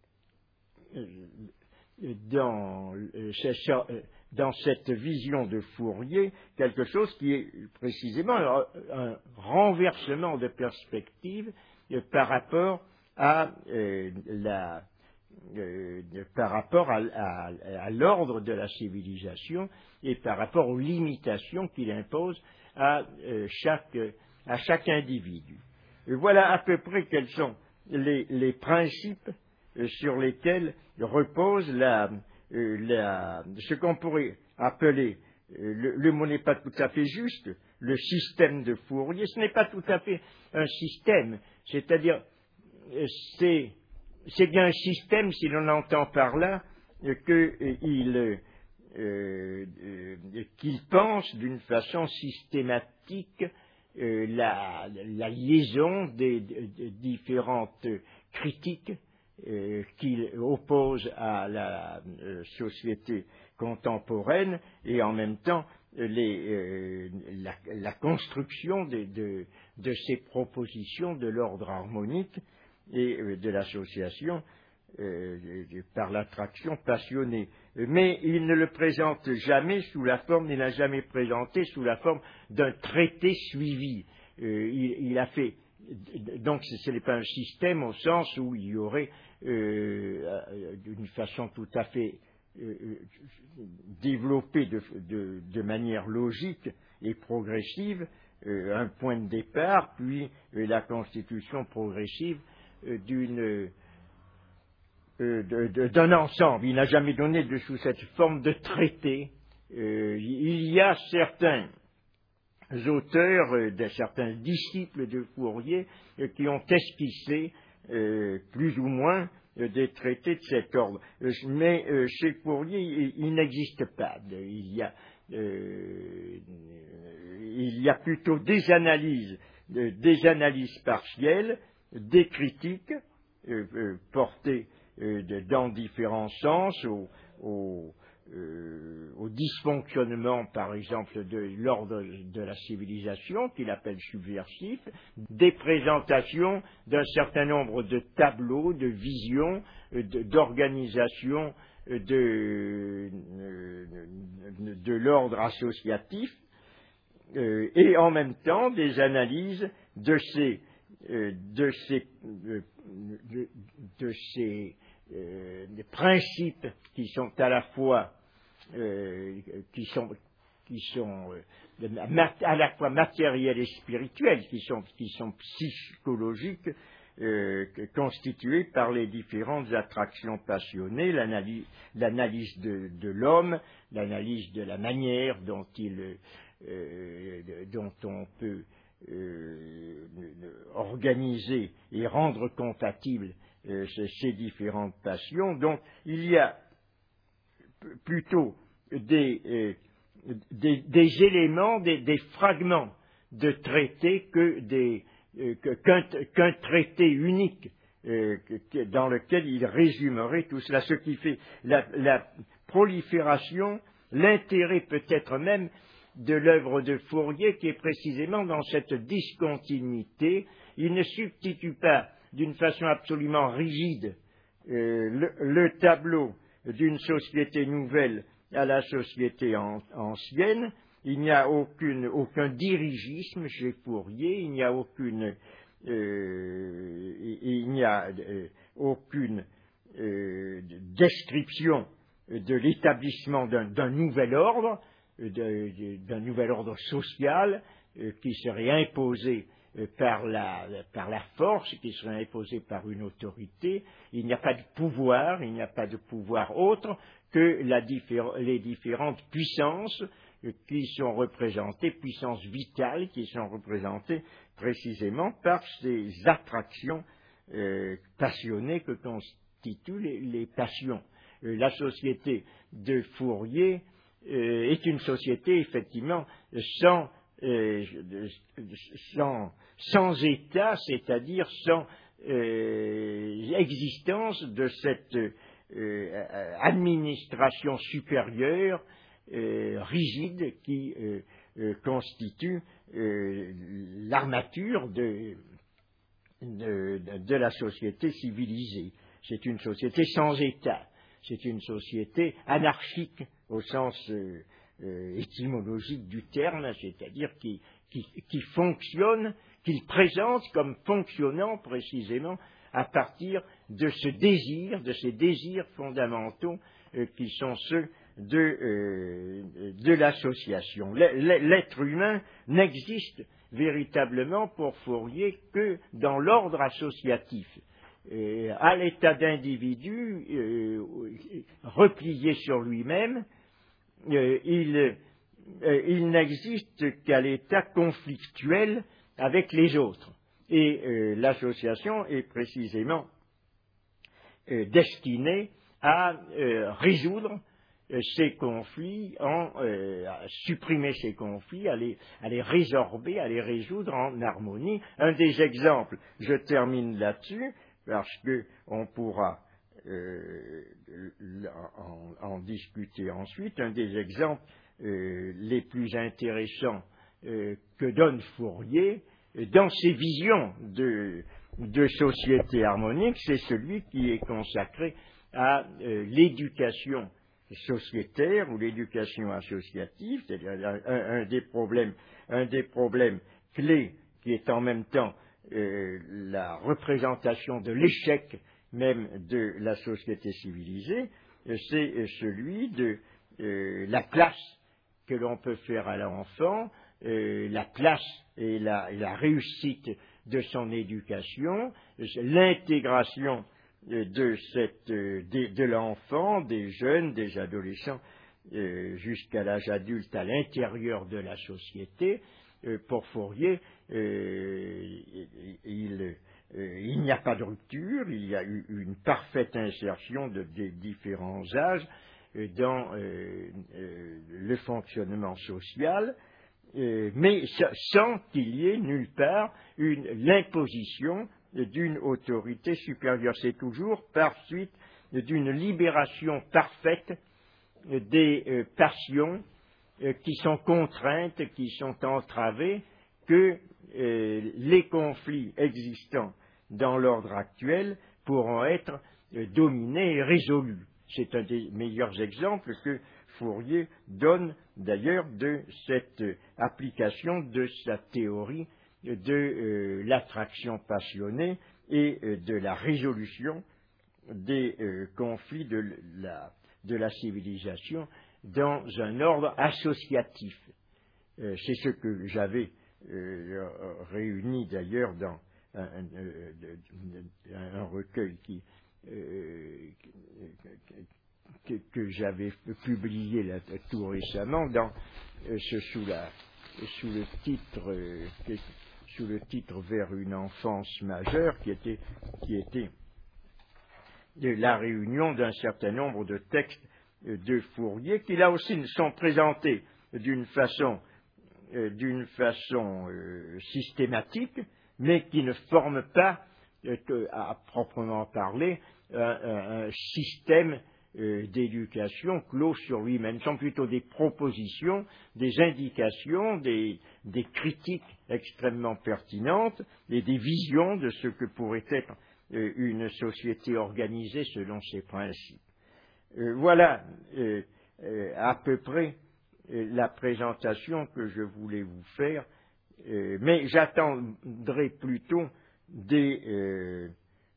Dans, dans cette vision de Fourier, quelque chose qui est précisément un renversement de perspective par rapport à euh, la euh, par rapport à, à, à l'ordre de la civilisation et par rapport aux limitations qu'il impose à euh, chaque à chaque individu. Et voilà à peu près quels sont les, les principes sur lesquels repose la, euh, la, ce qu'on pourrait appeler, euh, le, le mot n'est pas tout à fait juste, le système de Fourier. Ce n'est pas tout à fait un système, c'est-à-dire euh, c'est, c'est bien un système si l'on entend par là euh, qu'il euh, euh, qu'il pense d'une façon systématique euh, la, la liaison des, des, des différentes critiques Euh, qu'il oppose à la euh, société contemporaine et en même temps les, euh, la, la construction de, de, de ces propositions de l'ordre harmonique et euh, de l'association euh, par l'attraction passionnée. Mais il ne le présente jamais sous la forme, il n'a jamais présenté sous la forme d'un traité suivi. Euh, il, il a fait Donc ce n'est pas un système au sens où il y aurait, euh, d'une façon tout à fait euh, développée de, de, de manière logique et progressive, euh, un point de départ, puis euh, la constitution progressive euh, d'une, euh, de, de, d'un ensemble. Il n'a jamais donné de, sous cette forme de traité. Euh, il y a certains auteurs, euh, de certains disciples de Fourier, euh, qui ont esquissé euh, plus ou moins euh, des traités de cet ordre. Euh, mais euh, chez Fourier, il, il n'existe pas. De, il, y a, euh, il y a plutôt des analyses, euh, des analyses partielles, des critiques euh, euh, portées euh, de, dans différents sens au, au Euh, au dysfonctionnement, par exemple, de l'ordre de la civilisation, qu'il appelle subversif, des présentations d'un certain nombre de tableaux, de visions, de, d'organisations de, de, de l'ordre associatif, euh, et en même temps des analyses de ces, euh, de ces, de, de, de ces Euh, des principes qui sont à la fois euh, qui sont qui sont euh, à la fois matériels et spirituels, qui sont qui sont psychologiques, euh, constitués par les différentes attractions passionnées, l'analyse, l'analyse de, de l'homme, l'analyse de la manière dont il euh, dont on peut euh, organiser et rendre compatibles euh, ces, ces différentes passions. Donc il y a plutôt des, euh, des, des éléments, des, des fragments de traité que des, euh, que, qu'un, qu'un traité unique euh, que, dans lequel il résumerait tout cela, ce qui fait la, la prolifération, l'intérêt peut-être même de l'œuvre de Fourier, qui est précisément dans cette discontinuité. Il ne substitue pas d'une façon absolument rigide euh, le, le tableau d'une société nouvelle à la société an, ancienne. Il n'y a aucune, aucun dirigisme chez Fourier, il n'y a aucune, euh, il n'y a euh, aucune euh, description de l'établissement d'un, d'un nouvel ordre, de, de, d'un nouvel ordre social euh, qui serait imposé euh, par la, par la force, qui serait imposé par une autorité. Il n'y a pas de pouvoir, il n'y a pas de pouvoir autre que la diffé- les différentes puissances euh, qui sont représentées, puissances vitales qui sont représentées précisément par ces attractions euh, passionnées que constituent les, les passions. Euh, la société de Fourier euh, est une société effectivement sans, euh, sans, sans état, c'est-à-dire sans euh, existence de cette euh, administration supérieure euh, rigide qui euh, euh, constitue euh, l'armature de, de, de la société civilisée. C'est une société sans état. C'est une société anarchique au sens euh, euh, étymologique du terme, c'est-à-dire qui, qui, qui fonctionne, qu'il présente comme fonctionnant précisément à partir de ce désir, de ces désirs fondamentaux euh, qui sont ceux de, euh, de l'association. L'être humain n'existe véritablement pour Fourier que dans l'ordre associatif. Euh, à l'état d'individu euh, replié sur lui-même, euh, il, euh, il n'existe qu'à l'état conflictuel avec les autres. Et euh, l'association est précisément euh, destinée à euh, résoudre euh, ces conflits, en, euh, à supprimer ces conflits, à les, à les résorber, à les résoudre en harmonie. Un des exemples, je termine là-dessus, parce qu'on pourra euh, en, en discuter ensuite. Un des exemples euh, les plus intéressants euh, que donne Fourier euh, dans ses visions de, de société harmonique, c'est celui qui est consacré à euh, l'éducation sociétaire ou l'éducation associative, c'est-à-dire un, un des problèmes, un des problèmes clés qui est en même temps Euh, la représentation de l'échec même de la société civilisée, euh, c'est euh, celui de euh, la place que l'on peut faire à l'enfant, euh, la place et la, et la réussite de son éducation, euh, l'intégration euh, de, cette, euh, de, de l'enfant, des jeunes, des adolescents, euh, jusqu'à l'âge adulte à l'intérieur de la société. Euh, pour Fourier, euh, il, euh, il n'y a pas de rupture, il y a eu une parfaite insertion de, des différents âges euh, dans euh, euh, le fonctionnement social, euh, mais sans qu'il y ait nulle part une, l'imposition d'une autorité supérieure. C'est toujours par suite d'une libération parfaite des euh, passions qui sont contraintes, qui sont entravées, que euh, les conflits existants dans l'ordre actuel pourront être euh, dominés et résolus. C'est un des meilleurs exemples que Fourier donne d'ailleurs de cette euh, application de sa théorie de euh, l'attraction passionnée et euh, de la résolution des euh, conflits de la, de la civilisation dans un ordre associatif. Euh, c'est ce que j'avais euh, réuni d'ailleurs dans un, un, un, un recueil qui, euh, que, que j'avais publié là, tout récemment, dans, euh, ce, sous, la, sous le titre euh, sous le titre Vers une enfance majeure, qui était, qui était la réunion d'un certain nombre de textes de Fourier, qui là aussi sont présentés d'une façon, euh, d'une façon euh, systématique, mais qui ne forment pas, euh, à proprement parler, un, un, un système euh, d'éducation clos sur lui-même. Ce sont plutôt des propositions, des indications, des, des critiques extrêmement pertinentes et des visions de ce que pourrait être euh, une société organisée selon ses principes. Euh, voilà euh, euh, à peu près euh, la présentation que je voulais vous faire, euh, mais j'attendrai plutôt des, euh,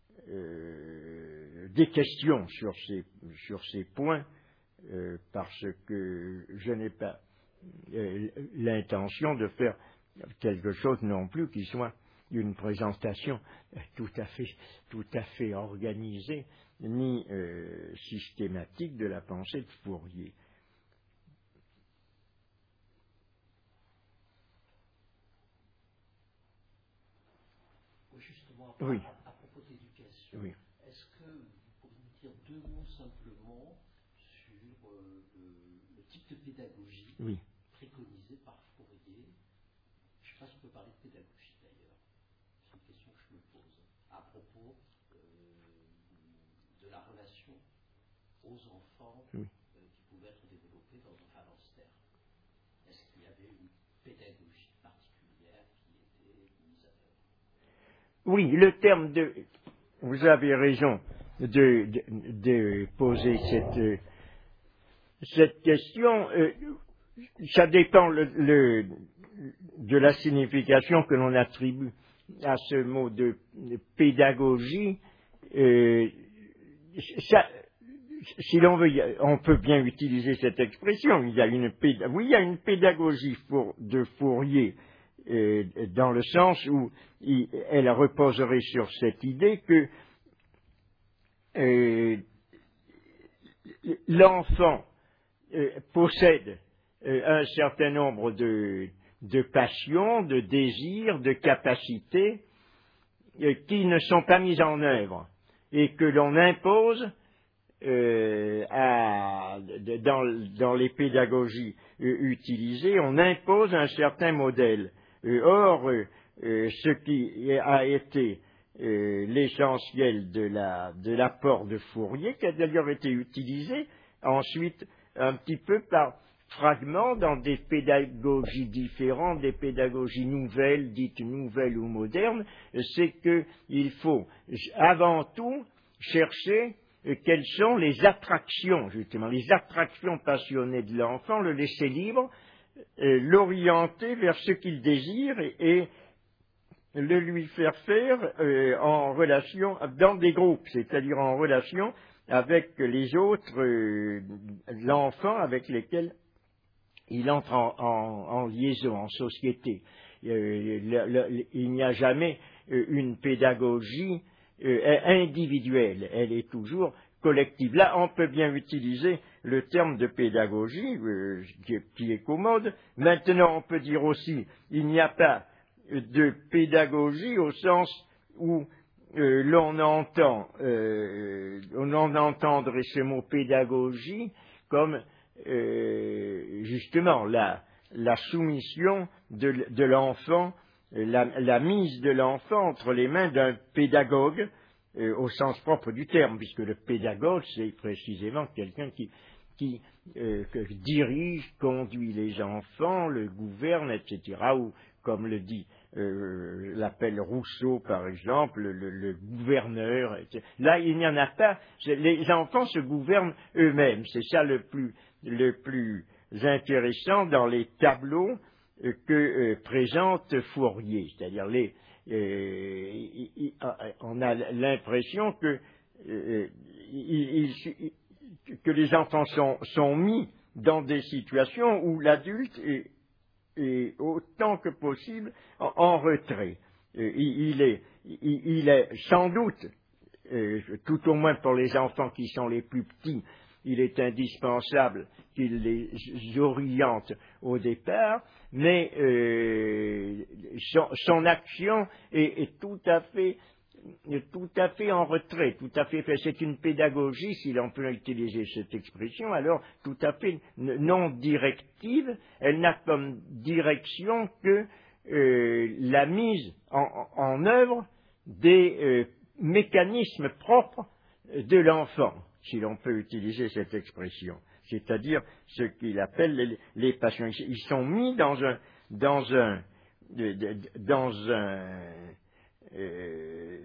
euh, des questions sur ces, sur ces points, euh, parce que je n'ai pas euh, l'intention de faire quelque chose non plus qui soit une présentation tout à fait, tout à fait organisée, ni euh, systématique de la pensée de Fourier. Justement, oui. à, à propos d'éducation, oui. est-ce que vous pourriez nous dire deux mots simplement sur euh, le, le type de pédagogie oui. préconisé par Fourier? Je ne sais pas si on peut parler de pédagogie d'ailleurs. C'est une question que je me pose à propos euh, de la relation aux enfants oui. euh, qui pouvait être développée dans un phalanstère. Est-ce qu'il y avait une pédagogie particulière qui était mise à œuvre? Oui, le terme de... Vous avez raison de, de, de poser cette, cette question. Euh, ça dépend le, le, de la signification que l'on attribue à ce mot de, de pédagogie. Euh, ça, si l'on veut, on peut bien utiliser cette expression. Il y a une, oui, il y a une pédagogie pour, de Fourier, euh, dans le sens où il, elle reposerait sur cette idée que euh, l'enfant euh, possède euh, un certain nombre de, de passions, de désirs, de capacités euh, qui ne sont pas mises en œuvre et que l'on impose Euh, à, dans, dans les pédagogies euh, utilisées, on impose un certain modèle. Euh, or, euh, euh, ce qui a été euh, l'essentiel de, la, de l'apport de Fourier, qui a d'ailleurs été utilisé ensuite un petit peu par fragments dans des pédagogies différentes, des pédagogies nouvelles, dites nouvelles ou modernes, c'est qu'il faut avant tout chercher quelles sont les attractions, justement, les attractions passionnées de l'enfant, le laisser libre, euh, l'orienter vers ce qu'il désire et, et le lui faire faire euh, en relation, dans des groupes, c'est-à-dire en relation avec les autres, euh, l'enfant avec lesquels il entre en, en, en liaison, en société. Euh, le, le, il n'y a jamais euh, une pédagogie Euh, individuelle, elle est toujours collective. Là, on peut bien utiliser le terme de pédagogie, euh, qui, est, qui est commode. Maintenant, on peut dire aussi, il n'y a pas de pédagogie au sens où euh, l'on entend, euh, on entendrait ce mot pédagogie comme euh, justement la, la soumission de, de l'enfant, La, la mise de l'enfant entre les mains d'un pédagogue, euh, au sens propre du terme, puisque le pédagogue, c'est précisément quelqu'un qui, qui euh, que dirige, conduit les enfants, le gouverne, et cetera, ou, comme le dit, euh, l'appelle Rousseau, par exemple, le, le gouverneur, et cetera. Là, il n'y en a pas. Les enfants se gouvernent eux-mêmes. C'est ça le plus, le plus intéressant dans les tableaux que euh, présente Fourier, c'est-à-dire les, euh, il, il, on a l'impression que, euh, il, il, que les enfants sont, sont mis dans des situations où l'adulte est, est autant que possible en, en retrait. Euh, il, il, est, il, il est sans doute, euh, tout au moins pour les enfants qui sont les plus petits, il est indispensable qu'il les oriente au départ, mais euh, son, son action est, est tout à fait tout à fait en retrait, tout à fait fait. C'est une pédagogie, si l'on peut utiliser cette expression, alors tout à fait non directive. Elle n'a comme direction que euh, la mise en, en œuvre des euh, mécanismes propres de l'enfant, si l'on peut utiliser cette expression. C'est-à-dire ce qu'il appelle les, les passions. Ils sont mis dans un dans un dans un Euh,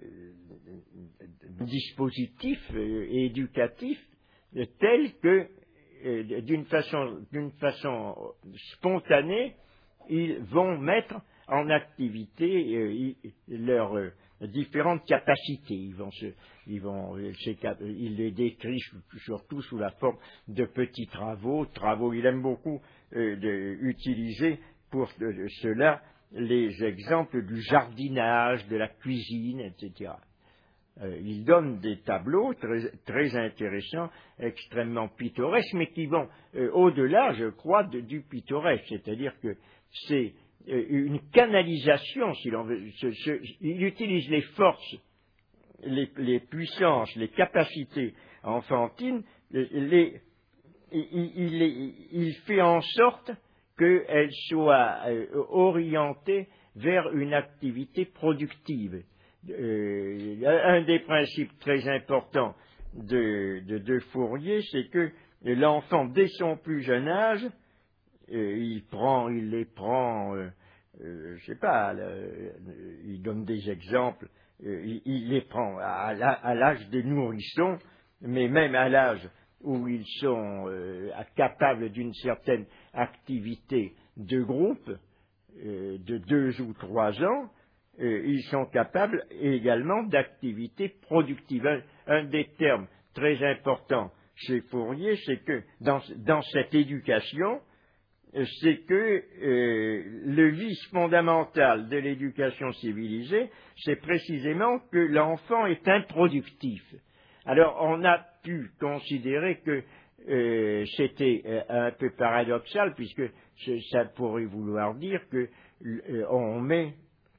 dispositif euh, éducatif euh, tel que euh, d'une façon d'une façon spontanée ils vont mettre en activité euh, ils, leurs euh, différentes capacités. Ils vont se ils vont ils les décrivent surtout sous la forme de petits travaux travaux il aime beaucoup euh, de, utiliser pour de, de cela les exemples du jardinage, de la cuisine, et cetera. Euh, il donne des tableaux très, très intéressants, extrêmement pittoresques, mais qui vont euh, au-delà, je crois, de, du pittoresque. C'est-à-dire que c'est euh, une canalisation, si l'on veut. Ce, ce, il utilise les forces, les, les puissances, les capacités enfantines, les, les, il, il, il fait en sorte qu'elle soit euh, orientée vers une activité productive. Euh, un des principes très importants de, de, de Fourier, c'est que l'enfant, dès son plus jeune âge, euh, il prend, il les prend, euh, euh, je sais pas, le, il donne des exemples, euh, il, il les prend à, à l'âge des nourrissons, mais même à l'âge où ils sont euh, capables d'une certaine activité de groupe, euh, de deux ou trois ans, euh, ils sont capables également d'activités productives. Un, un des termes très importants chez Fourier, c'est que dans, dans cette éducation, c'est que euh, le vice fondamental de l'éducation civilisée, c'est précisément que l'enfant est improductif. Alors, on a pu considérer que euh, c'était euh, un peu paradoxal, puisque ça pourrait vouloir dire que euh, on met,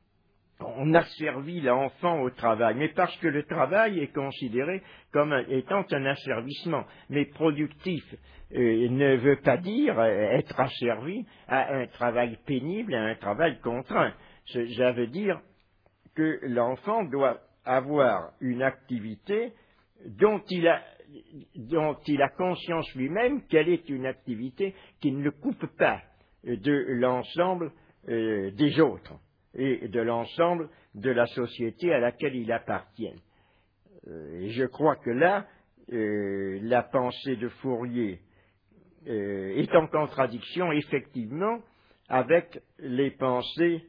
on asservit l'enfant au travail, mais parce que le travail est considéré comme un, étant un asservissement, mais productif euh, ne veut pas dire euh, être asservi à un travail pénible, à un travail contraint. Ça veut dire que l'enfant doit avoir une activité dont il a, dont il a conscience lui-même qu'elle est une activité qui ne le coupe pas de l'ensemble euh, des autres et de l'ensemble de la société à laquelle il appartient. Euh, et je crois que là, euh, la pensée de Fourier euh, est en contradiction effectivement avec les pensées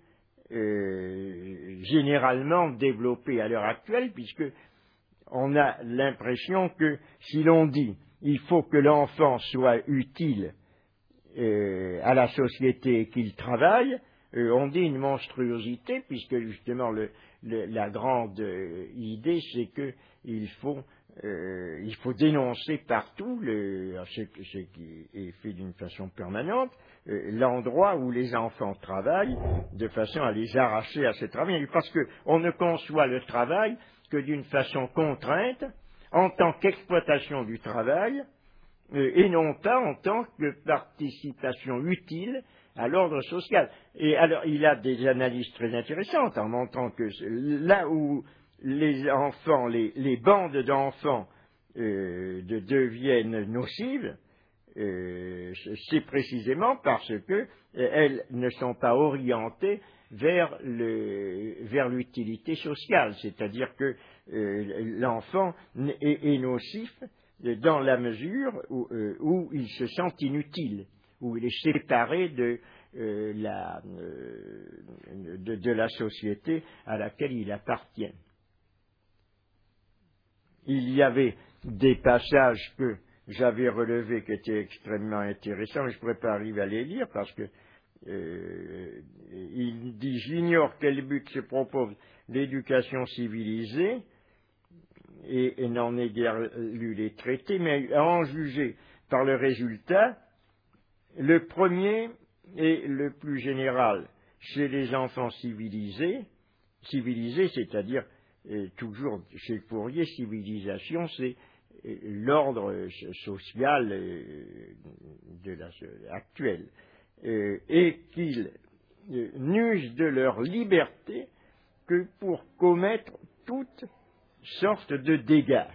euh, généralement développées à l'heure actuelle, puisque on a l'impression que si l'on dit il faut que l'enfant soit utile euh, à la société et qu'il travaille, euh, on dit une monstruosité, puisque justement le, le, la grande euh, idée c'est qu'il faut, euh, il faut dénoncer partout, le, ce, ce qui est fait d'une façon permanente, euh, l'endroit où les enfants travaillent, de façon à les arracher à ce travail, parce qu'on ne conçoit le travail que d'une façon contrainte, en tant qu'exploitation du travail, euh, et non pas en tant que participation utile à l'ordre social. Et alors, il a des analyses très intéressantes en montrant que là où les enfants, les, les bandes d'enfants euh, de, deviennent nocives, euh, c'est précisément parce que euh, elles ne sont pas orientées vers le, vers l'utilité sociale, c'est-à-dire que euh, l'enfant est, est nocif dans la mesure où, euh, où il se sent inutile, où il est séparé de, euh, la, euh, de, de la société à laquelle il appartient. Il y avait des passages que j'avais relevés qui étaient extrêmement intéressants, et je ne pourrais pas arriver à les lire parce que euh, il dit « J'ignore quel but se propose l'éducation civilisée, et, et n'en ai guère lu les traités, mais à en juger par le résultat, le premier est le plus général chez les enfants civilisés, civilisés, c'est-à-dire euh, toujours chez Fourier, civilisation, c'est euh, l'ordre euh, social euh, de la, actuel, euh, et qu'ils euh, n'usent de leur liberté que pour commettre toutes sortes de dégâts,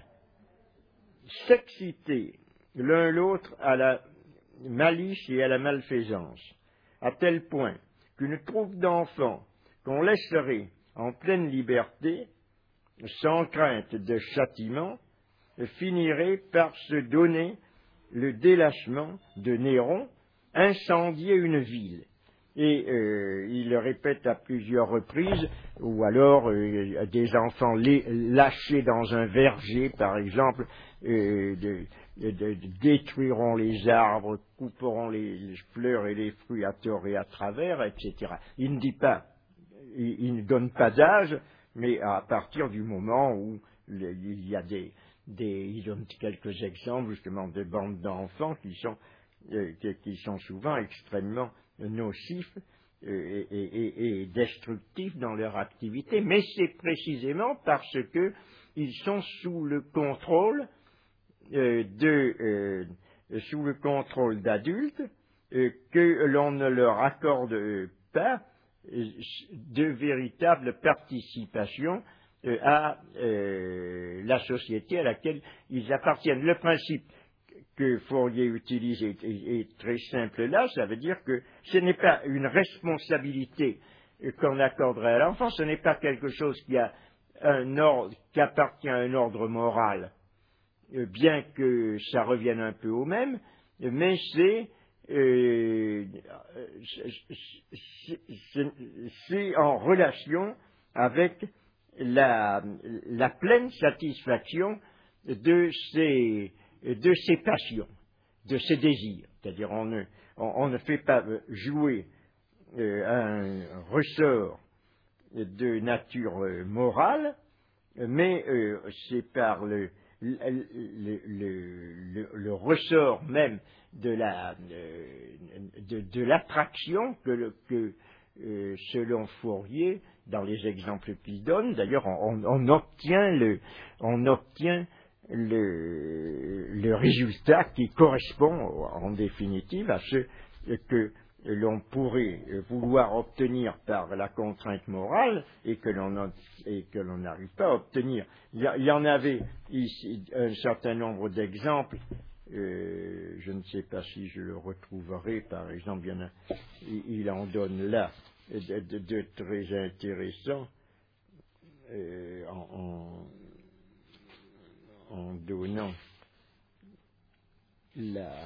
s'exciter l'un l'autre à la malice et à la malfaisance, à tel point qu'une troupe d'enfants qu'on laisserait en pleine liberté, sans crainte de châtiment, finirait par se donner le délâchement de Néron, incendier une ville. Et euh, il le répète à plusieurs reprises, ou alors euh, des enfants lâchés dans un verger, par exemple, euh, de, de, de, détruiront les arbres, couperont les fleurs et les fruits à tort et à travers, et cetera. Il ne dit pas, il, il ne donne pas d'âge, mais à partir du moment où le, il y a des, des, il donne quelques exemples justement de bandes d'enfants qui sont, euh, qui, qui sont souvent extrêmement nocifs et, et, et, et destructifs dans leur activité, mais c'est précisément parce que ils sont sous le contrôle euh, de euh, sous le contrôle d'adultes euh, que l'on ne leur accorde pas euh, de véritable participation euh, à euh, la société à laquelle ils appartiennent. Le principe que Fourier utilise est, est, est très simple là, ça veut dire que ce n'est pas une responsabilité qu'on accorderait à l'enfant, ce n'est pas quelque chose qui a un ordre, qui appartient à un ordre moral, bien que ça revienne un peu au même, mais c'est euh, c'est en relation avec la, la pleine satisfaction de ces de ses passions, de ses désirs. C'est-à-dire on ne, on, on ne fait pas jouer euh, un ressort de nature euh, morale, mais euh, c'est par le, le, le, le, le ressort même de la de, de l'attraction que, le, que euh, selon Fourier, dans les exemples qu'il donne, d'ailleurs on, on obtient le on obtient Le, le résultat qui correspond en définitive à ce que l'on pourrait vouloir obtenir par la contrainte morale et que l'on et que l'on n'arrive pas à obtenir. Il y, a, il y en avait ici un certain nombre d'exemples. Euh, je ne sais pas si je le retrouverai. Par exemple, il, y en a, il, il en donne là de, de, de très intéressants euh, en, en en donnant la...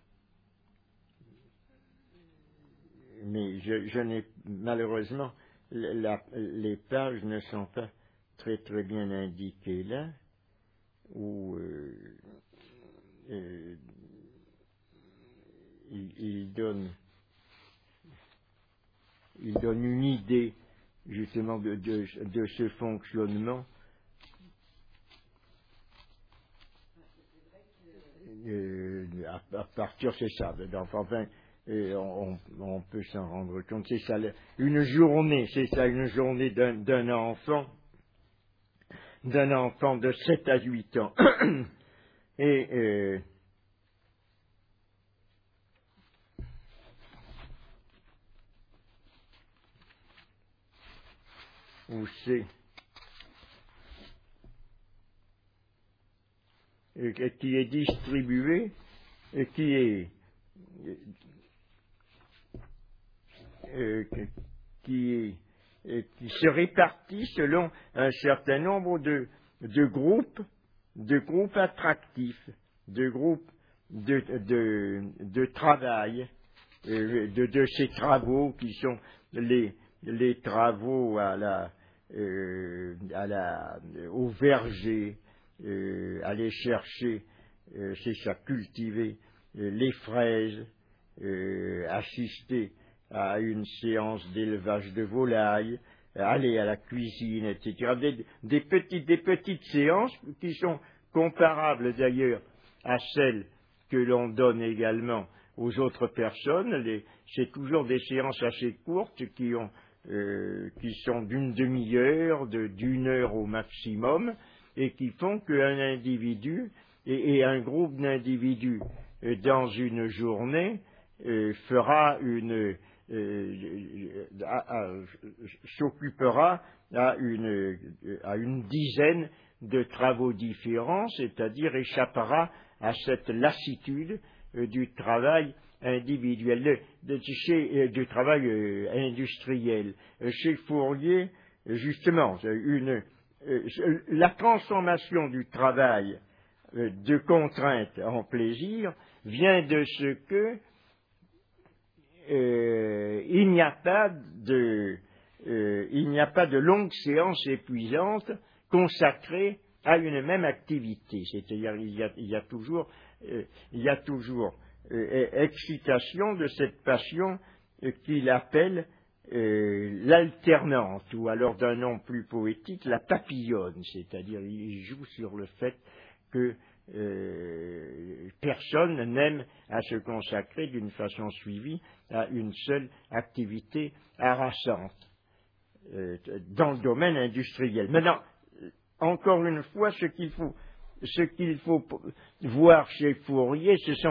Mais je, je n'ai malheureusement, la, les pages ne sont pas très très bien indiquées là, où euh, euh, il, il donne il donne une idée justement de, de, de ce fonctionnement. Euh, à, à partir, c'est ça, enfin, et on, on peut s'en rendre compte, c'est ça, une journée, c'est ça, une journée d'un, d'un enfant, d'un enfant de sept à huit ans, et euh, où c'est, et qui est distribué, et qui est euh, qui est et qui se répartit selon un certain nombre de, de groupes, de groupes attractifs, de groupes de, de, de travail, euh, de, de ces travaux qui sont les, les travaux à la, euh, à la, au verger, euh, aller chercher, euh, c'est ça, cultiver euh, les fraises, euh, assister à une séance d'élevage de volailles, aller à la cuisine, et cetera. Des, des, petites, des petites séances qui sont comparables d'ailleurs à celles que l'on donne également aux autres personnes. Les, c'est toujours des séances assez courtes qui, ont, euh, qui sont d'une demi-heure, de, d'une heure au maximum, et qui font qu'un individu et, et un groupe d'individus euh, dans une journée euh, fera une euh, à, à, s'occupera à une, à une dizaine de travaux différents, c'est-à-dire échappera à cette lassitude euh, du travail individuel, de, de, chez, euh, du travail euh, industriel. Euh, chez Fourier, justement, une, euh, la transformation du travail euh, de contrainte en plaisir vient de ce que euh, il n'y a pas de euh, il n'y a pas de longues séances épuisantes consacrées à une même activité, c'est-à-dire il y a, il y a toujours euh, il y a toujours euh, excitation de cette passion euh, qu'il appelle euh, l'alternante, ou alors d'un nom plus poétique, la papillonne, c'est-à-dire il joue sur le fait que euh, personne n'aime à se consacrer d'une façon suivie à une seule activité harassante euh, dans le domaine industriel. Maintenant, encore une fois, ce qu'il faut, ce qu'il faut voir chez Fourier, ce sont,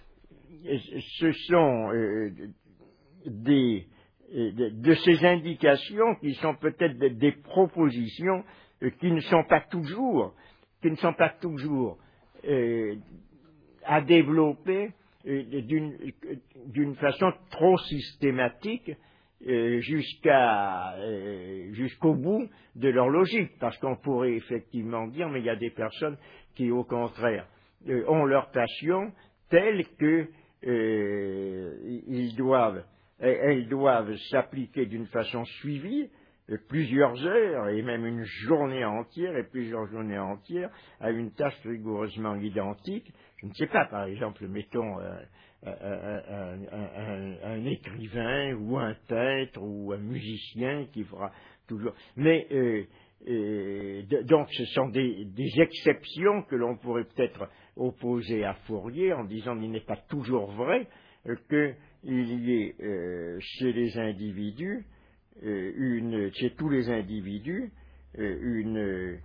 ce sont euh, des, de, de ces indications qui sont peut-être des, des propositions euh, qui ne sont pas toujours, qui ne sont pas toujours euh, à développer euh, d'une, d'une façon trop systématique euh, jusqu'à euh, jusqu'au bout de leur logique, parce qu'on pourrait effectivement dire, mais il y a des personnes qui, au contraire, euh, ont leur passion telle que euh, ils doivent, elles doivent s'appliquer d'une façon suivie, euh, plusieurs heures et même une journée entière et plusieurs journées entières à une tâche rigoureusement identique. Je ne sais pas, par exemple, mettons euh, un, un, un, un écrivain ou un peintre ou un musicien qui fera toujours. Mais euh, euh, de, donc ce sont des, des exceptions que l'on pourrait peut-être opposer à Fourier en disant qu'il n'est pas toujours vrai euh, qu'il y ait euh, chez les individus, euh, une, chez tous les individus, euh, une,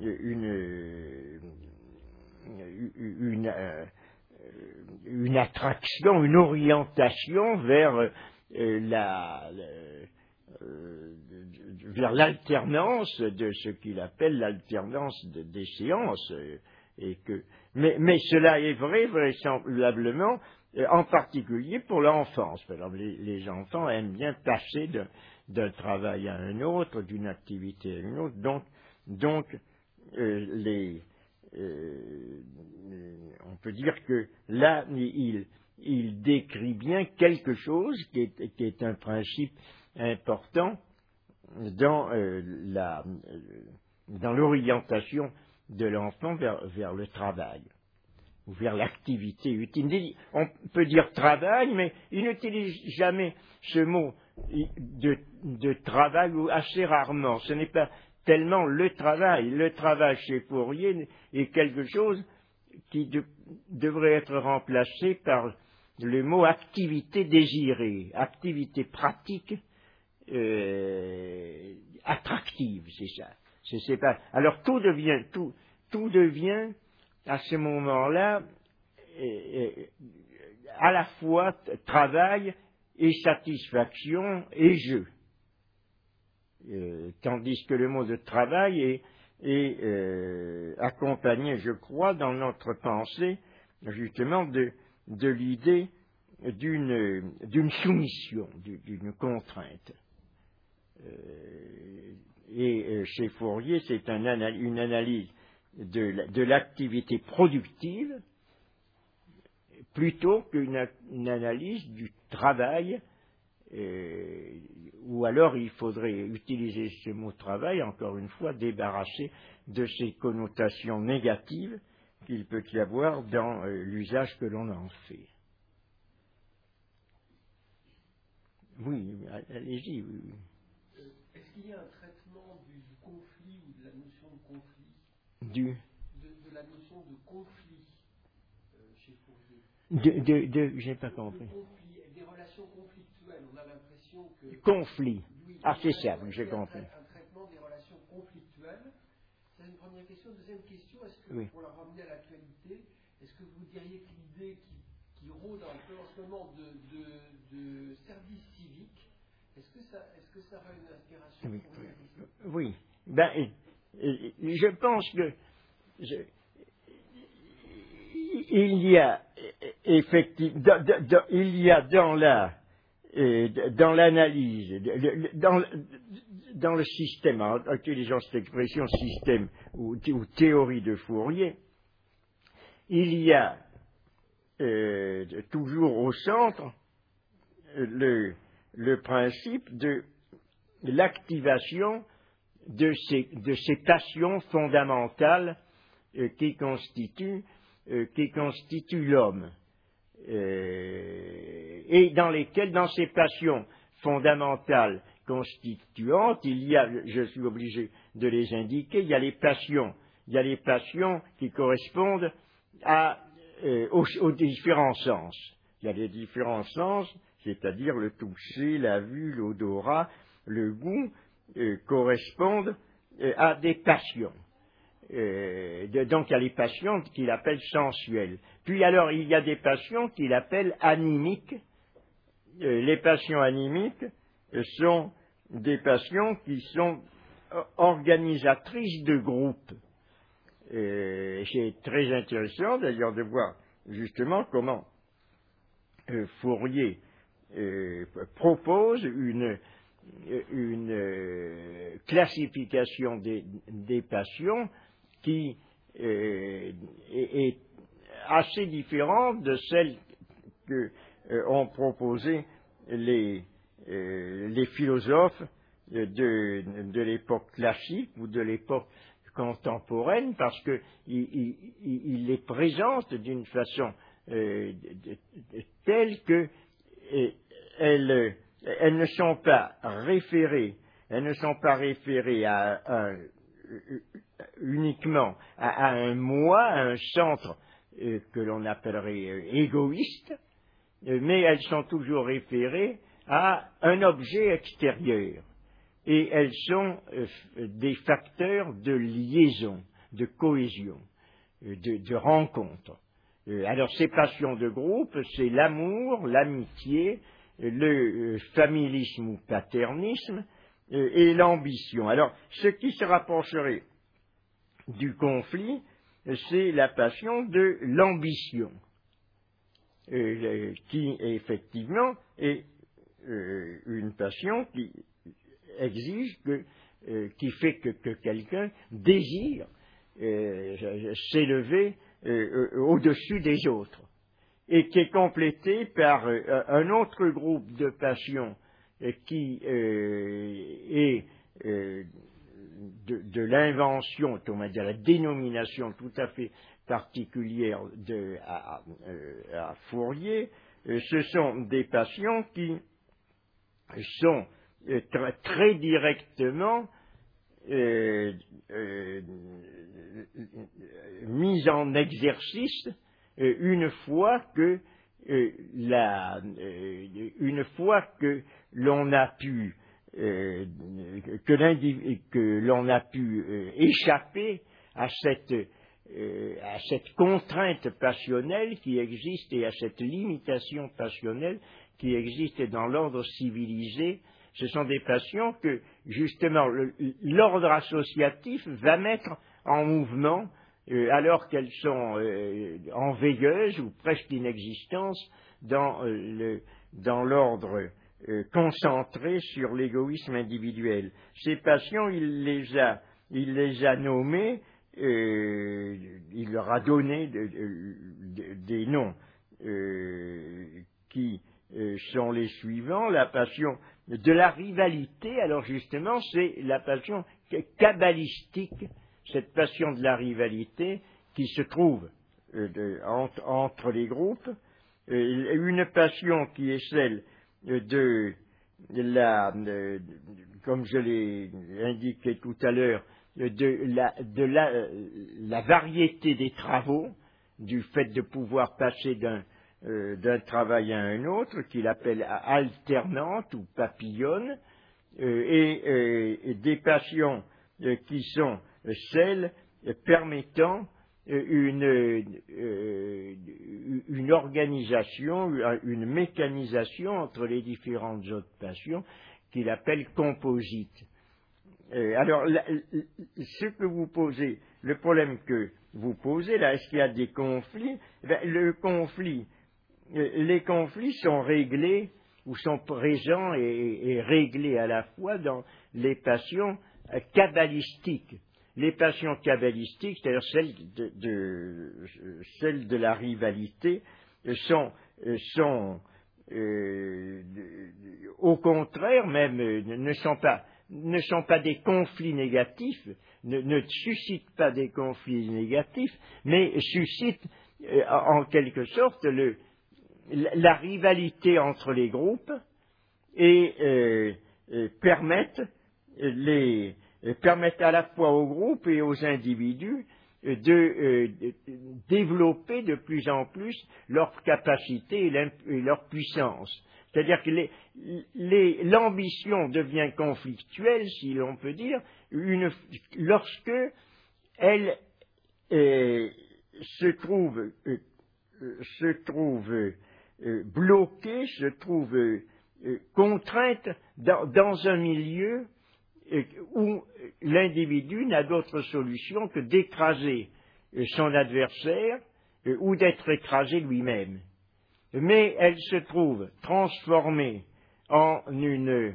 une, une, une euh, une attraction, une orientation vers euh, la, la euh, vers l'alternance de ce qu'il appelle l'alternance de, des séances, euh, et que mais, mais cela est vrai vraisemblablement, euh, en particulier pour l'enfance. Les, les enfants aiment bien passer de, d'un travail à un autre, d'une activité à une autre, donc donc euh, les Euh, on peut dire que là, il, il décrit bien quelque chose qui est, qui est un principe important dans, euh, la, dans l'orientation de l'enfant vers, vers le travail, ou vers l'activité utile. On peut dire travail, mais il n'utilise jamais ce mot de, de travail, ou assez rarement. Ce n'est pas tellement le travail. Le travail chez Fourier est quelque chose qui de, devrait être remplacé par le mot activité désirée, activité pratique euh, attractive, c'est ça. C'est, c'est pas, alors tout devient, tout, tout devient à ce moment-là euh, à la fois travail et satisfaction et jeu. Euh, tandis que le mot de travail est, est euh, accompagné, je crois, dans notre pensée, justement, de, de l'idée d'une, d'une soumission, d'une contrainte. Euh, et euh, chez Fourier, c'est un anal- une analyse de, de l'activité productive plutôt qu'une une analyse du travail. Euh, ou alors il faudrait utiliser ce mot travail, encore une fois, débarrassé de ces connotations négatives qu'il peut y avoir dans euh, l'usage que l'on en fait. Oui, allez-y. Oui. Est-ce qu'il y a un traitement du, du conflit ou de la notion de conflit Du de, de la notion de conflit euh, chez Fourier. De, de, de j'ai pas compris. De conflit, des relations conflictuelles. On a l'impression que... Conflit. Oui, Ah, c'est ça, oui, j'ai un, compris. un traitement des relations conflictuelles. C'est une première question. Deuxième question, est-ce que, Oui. pour la ramener à l'actualité, est-ce que vous diriez que l'idée qui, qui rôde un peu en ce moment de, de, de service civique, est-ce que ça, est-ce que ça a une inspiration Oui, pour oui. Ben, je pense que je, il y a effectivement, il y a dans la, dans l'analyse, dans, dans le système, en utilisant cette expression système ou, ou théorie de Fourier, il y a euh, toujours au centre le, le principe de l'activation de ces, de ces passions fondamentales euh, qui constituent, euh, qui constituent l'homme, euh, et dans lesquelles, dans ces passions fondamentales constituantes, il y a, je suis obligé de les indiquer, il y a les passions, il y a les passions qui correspondent à, euh, aux, aux différents sens. Il y a les différents sens, c'est-à-dire le toucher, la vue, l'odorat, le goût, euh, correspondent euh, à des passions. Euh, de, donc il y a les passions qu'il appelle sensuelles. Puis alors il y a des passions qu'il appelle animiques. Euh, les passions animiques euh, sont des passions qui sont organisatrices de groupes. Euh, c'est très intéressant d'ailleurs de voir justement comment euh, Fourier euh, propose une, une euh, classification des, des passions qui euh, est, est assez différente de celle que euh, ont proposé les, euh, les philosophes de, de l'époque classique ou de l'époque contemporaine, parce qu'il il, il, il les présente d'une façon euh, de, de, telle que euh, elles, elles ne sont pas référées, elles ne sont pas référées à un, uniquement à, à un moi, à un centre euh, que l'on appellerait euh, égoïste, euh, mais elles sont toujours référées à un objet extérieur. Et elles sont euh, des facteurs de liaison, de cohésion, euh, de, de rencontre. Euh, alors ces passions de groupe, c'est l'amour, l'amitié, euh, le euh, familisme ou paternisme euh, et l'ambition. Alors ce qui se rapprocherait du conflit, c'est la passion de l'ambition, euh, qui effectivement est euh, une passion qui exige que, euh, qui fait que, que quelqu'un désire euh, s'élever euh, euh, au-dessus des autres, et qui est complété par euh, un autre groupe de passions euh, qui euh, est euh, de, de l'invention, on va dire la dénomination tout à fait particulière de, à, à, à Fourier. Euh, ce sont des passions qui sont euh, très, très directement euh, euh, mises en exercice euh, une fois que euh, la, euh, une fois que l'on a pu euh, que, que l'on a pu euh, échapper à cette euh, à cette contrainte passionnelle qui existe et à cette limitation passionnelle qui existe dans l'ordre civilisé. Ce sont des passions que, justement, le, l'ordre associatif va mettre en mouvement euh, alors qu'elles sont euh, en veilleuse ou presque inexistence dans, euh, le, dans l'ordre euh, concentré sur l'égoïsme individuel. Ces passions, il les a, il les a nommées, euh, il leur a donné de, de, de, des noms euh, qui euh, sont les suivants. La passion de la rivalité, alors justement, c'est la passion kabbalistique, cette passion de la rivalité qui se trouve euh, de, entre, entre les groupes, euh, une passion qui est celle de, la, euh, comme je l'ai indiqué tout à l'heure, de, la, de la, la variété des travaux, du fait de pouvoir passer d'un euh, d'un travail à un autre, qu'il appelle alternante ou papillonne, euh, et, euh, et des passions euh, qui sont celles euh, permettant euh, une, euh, une organisation, une mécanisation entre les différentes autres passions qu'il appelle composites. Euh, alors, la, ce que vous posez, le problème que vous posez là, est-ce qu'il y a des conflits? Ben, le conflit, euh, les conflits sont réglés ou sont présents et, et réglés à la fois dans les passions euh, kabbalistiques. Les passions kabbalistiques, c'est-à-dire celles de, de, celles de la rivalité, sont, sont euh, au contraire même, ne sont pas ne sont pas des conflits négatifs, ne, ne suscitent pas des conflits négatifs, mais suscitent euh, en quelque sorte le, la, la rivalité entre les groupes et euh, euh, permettent, les, euh, permettent à la fois aux groupes et aux individus euh, de, euh, de développer de plus en plus leur capacité et, et leur puissance. C'est-à-dire que les, les, l'ambition devient conflictuelle, si l'on peut dire, une, lorsque elle euh, se trouve, euh, se trouve euh, bloquée, se trouve euh, contrainte dans, dans un milieu euh, où l'individu n'a d'autre solution que d'écraser euh, son adversaire euh, ou d'être écrasé lui-même. Mais elle se trouve transformée en une,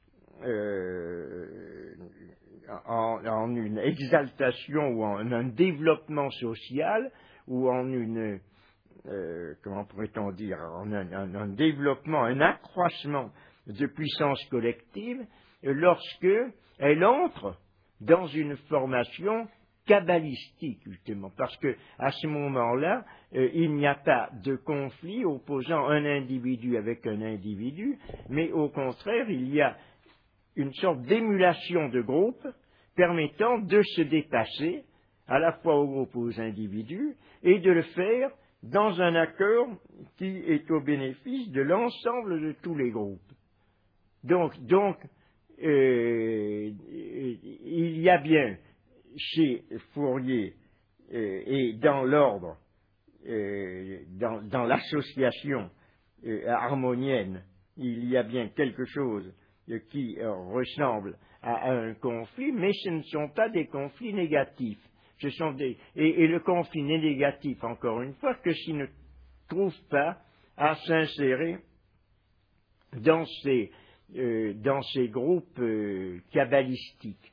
euh, en, en une exaltation ou en un développement social ou en une, euh, comment pourrait-on dire, en un, un, un développement, un accroissement de puissance collective lorsque elle entre dans une formation kabbalistique, justement, parce que à ce moment-là, euh, il n'y a pas de conflit opposant un individu avec un individu, mais au contraire, il y a une sorte d'émulation de groupe permettant de se dépasser à la fois au groupe et aux individus et de le faire dans un accord qui est au bénéfice de l'ensemble de tous les groupes. Donc, donc euh, il y a bien chez Fourier euh, et dans l'ordre, euh, dans, dans l'association euh, harmonienne, il y a bien quelque chose euh, qui euh, ressemble à, à un conflit, mais ce ne sont pas des conflits négatifs. Ce sont des, et, et le conflit n'est négatif, encore une fois, que s'il ne trouve pas à s'insérer dans ces, euh, dans ces groupes euh, kabbalistiques.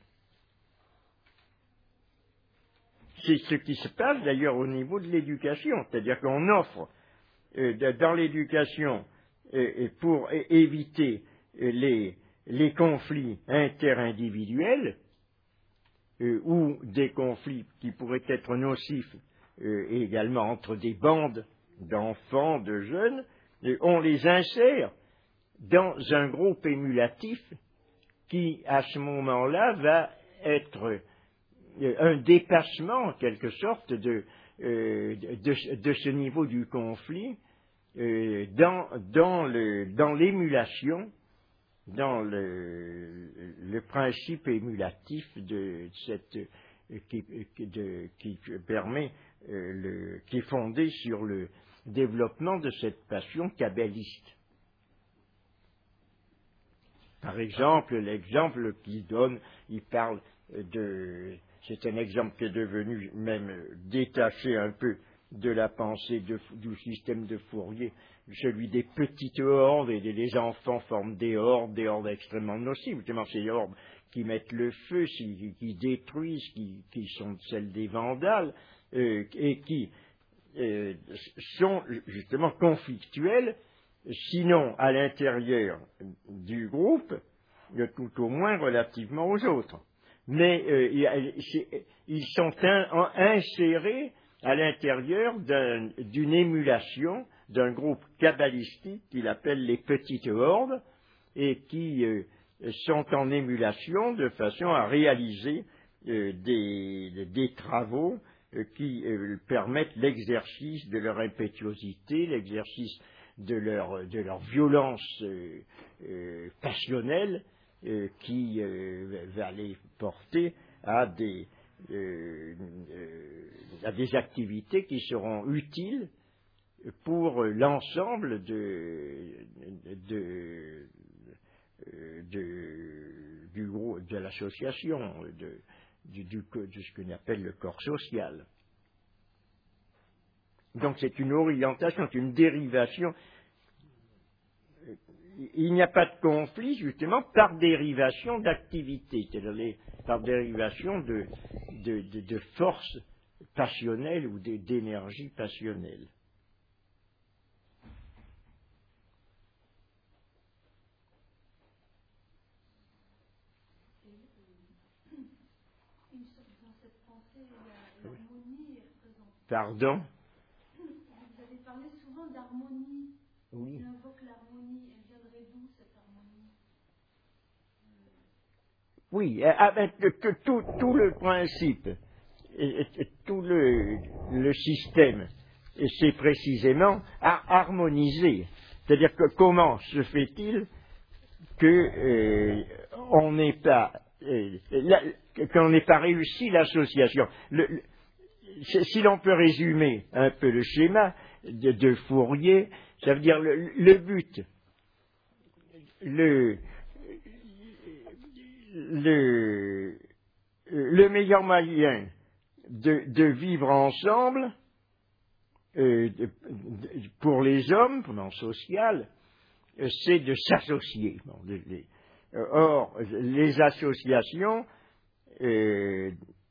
C'est ce qui se passe d'ailleurs au niveau de l'éducation, c'est-à-dire qu'on offre euh, dans l'éducation euh, pour euh, éviter euh, les, les conflits interindividuels euh, ou des conflits qui pourraient être nocifs euh, également entre des bandes d'enfants, de jeunes, euh, on les insère dans un groupe émulatif qui, à ce moment-là, va être un dépassement, en quelque sorte, de, euh, de, de ce niveau du conflit euh, dans, dans, le, dans l'émulation, dans le, le principe émulatif de cette, qui, de, qui permet, euh, le, qui est fondé sur le développement de cette passion kabbaliste. Par exemple, l'exemple qu'il donne, il parle de... C'est un exemple qui est devenu même détaché un peu de la pensée de, du système de Fourier, celui des petites hordes, et les enfants forment des hordes, des hordes extrêmement nocives, justement ces hordes qui mettent le feu, qui, qui détruisent, qui, qui sont celles des vandales, euh, et qui euh, sont justement conflictuelles, sinon à l'intérieur du groupe, tout au moins relativement aux autres. Mais euh, ils sont in, insérés à l'intérieur d'un, d'une émulation d'un groupe kabbalistique qu'il appelle les petites hordes, et qui euh, sont en émulation de façon à réaliser euh, des, des travaux euh, qui euh, permettent l'exercice de leur impétuosité, l'exercice de leur, de leur violence euh, euh, passionnelle euh, qui euh, va les porter à des, euh, euh, à des activités qui seront utiles pour l'ensemble de, de, de, du groupe, de l'association, de, du, du, de ce qu'on appelle le corps social. Donc c'est une orientation, c'est une dérivation. Il n'y a pas de conflit, justement, par dérivation d'activité, c'est-à-dire par dérivation de, de, de, de force passionnelle ou d'énergie passionnelle. Pardon? Vous avez parlé souvent d'harmonie. Oui. Il invoque l'harmonie. Elle viendrait d'où, cette harmonie? Oui, avec tout, tout le principe, et, et, tout le, le système, et c'est précisément à harmoniser. C'est-à-dire que comment se fait-il que euh, on n'ait pas, euh, la, qu'on n'ait pas réussi l'association? Le, le, Si l'on peut résumer un peu le schéma de, de Fourier, ça veut dire le, le but, le, le, le meilleur moyen de, de vivre ensemble euh, de, de, pour les hommes, pour le social, euh, c'est de s'associer. Bon, de, de, or, les associations euh,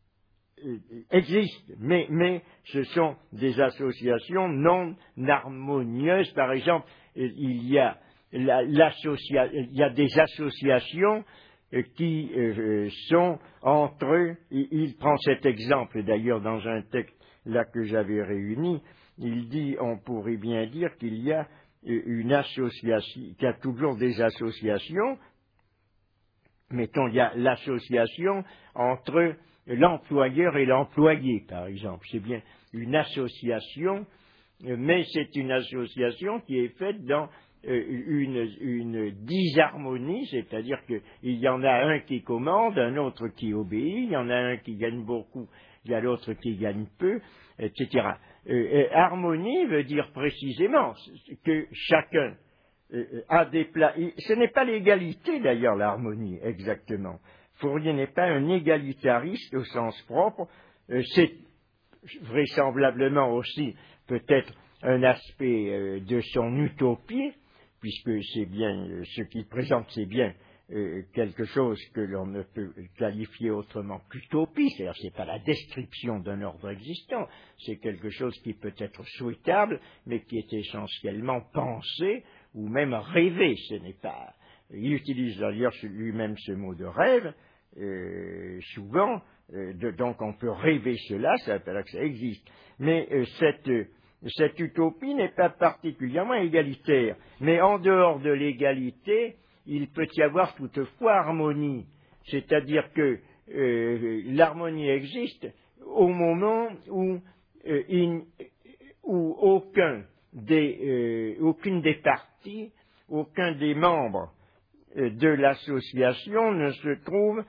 existent, mais, mais ce sont des associations non harmonieuses. Par exemple, il y a, la, il y a des associations qui euh, sont entre eux. Il, il prend cet exemple d'ailleurs dans un texte là que j'avais réuni. Il dit, on pourrait bien dire qu'il y a une association, qu'il y a toujours des associations. Mettons, il y a l'association entre l'employeur et l'employé, par exemple. C'est bien une association, mais c'est une association qui est faite dans une, une disharmonie, c'est-à-dire qu'il y en a un qui commande, un autre qui obéit, il y en a un qui gagne beaucoup, il y a l'autre qui gagne peu, et cetera. Euh, harmonie veut dire précisément que chacun a des plats. Ce n'est pas l'égalité d'ailleurs, l'harmonie, exactement. Fourier n'est pas un égalitariste au sens propre, c'est vraisemblablement aussi peut-être un aspect de son utopie, puisque c'est bien, ce qu'il présente, c'est bien quelque chose que l'on ne peut qualifier autrement qu'utopie, c'est-à-dire c'est pas la description d'un ordre existant, c'est quelque chose qui peut être souhaitable, mais qui est essentiellement pensé ou même rêvé. Ce n'est pas. Il utilise d'ailleurs lui-même ce mot de rêve, euh, souvent, euh, de, donc on peut rêver cela, ça veut dire que ça existe. Mais euh, cette, euh, cette utopie n'est pas particulièrement égalitaire. Mais en dehors de l'égalité, il peut y avoir toutefois harmonie. C'est-à-dire que euh, l'harmonie existe au moment où, euh, in, où aucun des, euh, aucune des parties, aucun des membres euh, de l'association ne se trouve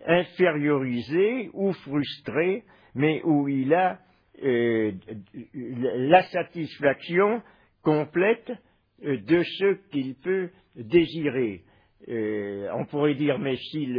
infériorisé ou frustré, mais où il a euh, la satisfaction complète euh, de ce qu'il peut désirer. Euh, on pourrait dire, mais s'il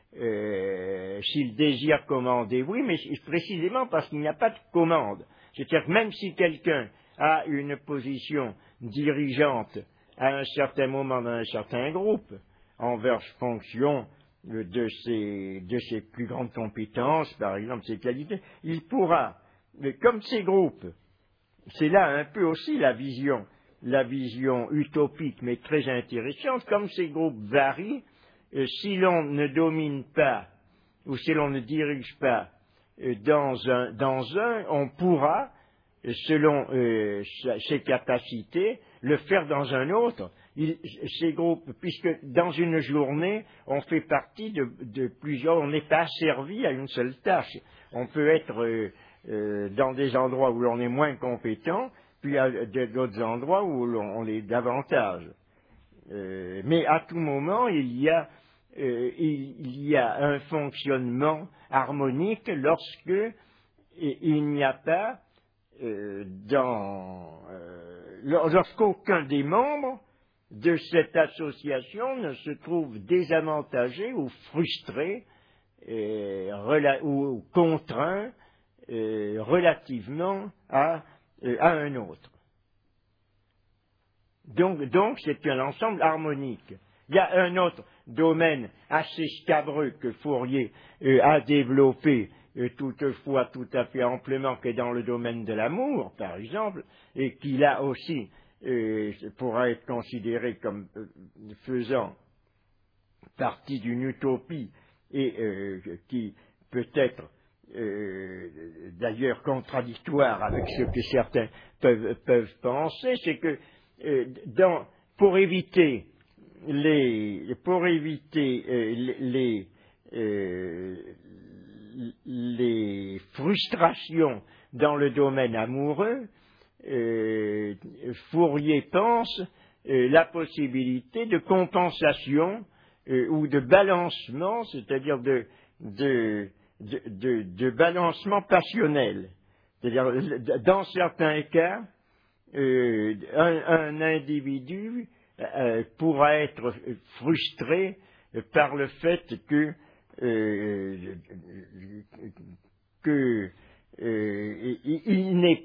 euh, s'il désire commander, oui, mais précisément parce qu'il n'y a pas de commande. C'est-à-dire que même si quelqu'un a une position dirigeante à un certain moment dans un certain groupe, envers fonction de ses, de ses plus grandes compétences, par exemple ses qualités, il pourra, mais comme ces groupes, c'est là un peu aussi la vision, la vision utopique, mais très intéressante, comme ces groupes varient, euh, si l'on ne domine pas, ou si l'on ne dirige pas euh, dans un, dans un, on pourra selon euh, ses capacités, le faire dans un autre. Il, ces groupes, puisque dans une journée, on fait partie de, de plusieurs, on n'est pas asservi à une seule tâche. On peut être euh, euh, dans des endroits où l'on est moins compétent, puis à d'autres endroits où l'on l'est davantage. Euh, mais à tout moment, il y a, euh, il, il y a un fonctionnement harmonique lorsque il n'y a pas euh, dans euh, lorsqu'aucun des membres de cette association ne se trouve désavantagé ou frustré euh, rela- ou contraint euh, relativement à, euh, à un autre. Donc, donc c'est un ensemble harmonique. Il y a un autre domaine assez scabreux que Fourier euh, a développé euh, toutefois tout à fait amplement, que dans le domaine de l'amour, par exemple, et qui là aussi euh, pourra être considéré comme euh, faisant partie d'une utopie et euh, qui peut être euh, d'ailleurs contradictoire avec ce que certains peuvent, peuvent penser, c'est que euh, dans, pour éviter les pour éviter euh, les euh, les frustrations dans le domaine amoureux, euh, Fourier pense euh, la possibilité de compensation euh, ou de balancement, c'est-à-dire de, de, de, de, de balancement passionnel. C'est-à-dire, dans certains cas, euh, un, un individu euh, pourra être frustré par le fait que euh, que euh, il, il n'est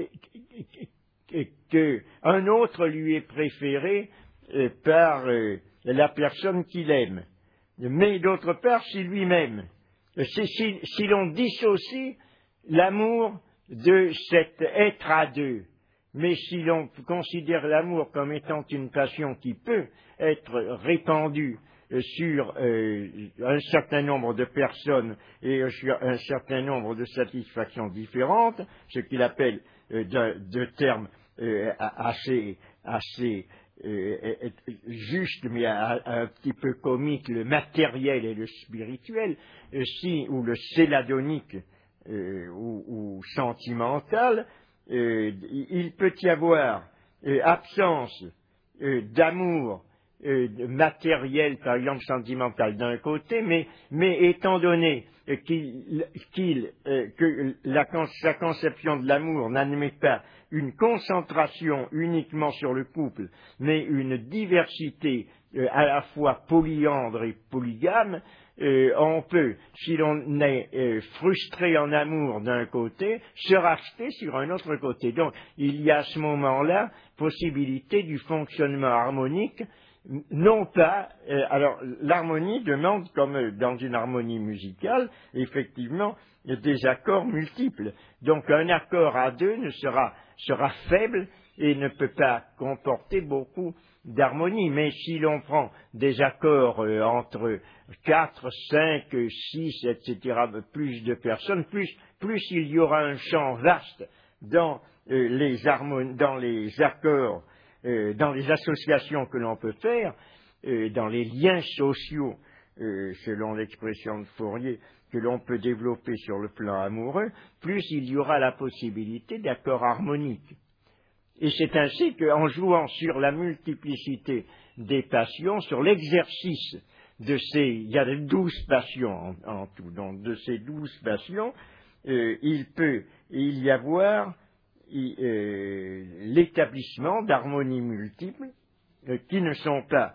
que un autre lui est préféré euh, par euh, la personne qu'il aime, mais d'autre part c'est lui-même. Si, si, si l'on dissocie l'amour de cet être à deux, mais si l'on considère l'amour comme étant une passion qui peut être répandue sur euh, un certain nombre de personnes et sur un certain nombre de satisfactions différentes, ce qu'il appelle euh, de, de termes euh, assez, assez euh, justes, mais un, un petit peu comiques, le matériel et le spirituel, euh, si, ou le céladonique euh, ou, ou sentimental, euh, il peut y avoir euh, absence euh, d'amour euh, matériel, par exemple sentimental d'un côté, mais, mais étant donné euh, qu'il, qu'il, euh, que la, sa conception de l'amour n'admet pas une concentration uniquement sur le couple, mais une diversité euh, à la fois polyandre et polygame, euh, on peut, si l'on est euh, frustré en amour d'un côté, se racheter sur un autre côté. Donc, il y a à ce moment-là possibilité du fonctionnement harmonique, non pas, euh, alors l'harmonie demande, comme dans une harmonie musicale, effectivement, des accords multiples. Donc un accord à deux ne sera, sera faible et ne peut pas comporter beaucoup d'harmonie. Mais si l'on prend des accords euh, entre quatre, cinq, six, et cetera, plus de personnes, plus, plus il y aura un champ vaste dans, euh, les, harmonies, dans les accords, euh, dans les associations que l'on peut faire, euh, dans les liens sociaux, euh, selon l'expression de Fourier, que l'on peut développer sur le plan amoureux, plus il y aura la possibilité d'accords harmoniques. Et c'est ainsi qu'en jouant sur la multiplicité des passions, sur l'exercice de ces, il y a douze passions en, en tout, donc de ces douze passions, euh, il peut il y avoir il, euh, l'établissement d'harmonies multiples euh, qui ne sont pas,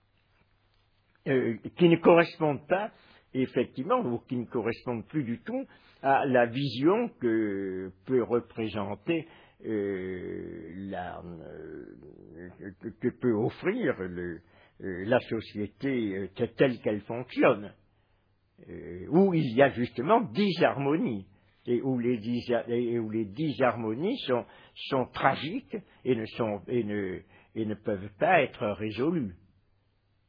euh, qui ne correspondent pas effectivement, ou qui ne correspondent plus du tout à la vision que peut représenter euh, la, euh, que, que peut offrir le, euh, la société euh, telle qu'elle fonctionne, euh, où il y a justement disharmonie, et où les, dis, et où les disharmonies sont, sont tragiques et ne, sont, et, ne, et ne peuvent pas être résolues.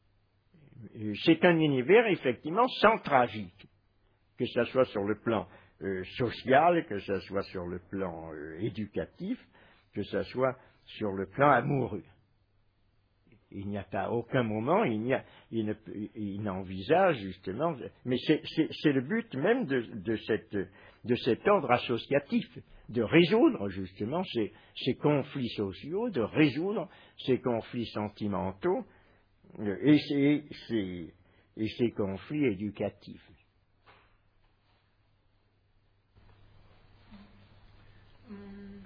C'est un univers effectivement sans tragique, que ce soit sur le plan euh, social, que ce soit sur le plan euh, éducatif, que ce soit sur le plan amoureux. Il n'y a pas à aucun moment, il, n'y a, il, ne, il n'envisage justement, mais c'est, c'est, c'est le but même de, de, cette, de cet ordre associatif, de résoudre justement ces, ces conflits sociaux, de résoudre ces conflits sentimentaux et ces, ces, et ces conflits éducatifs. Hum,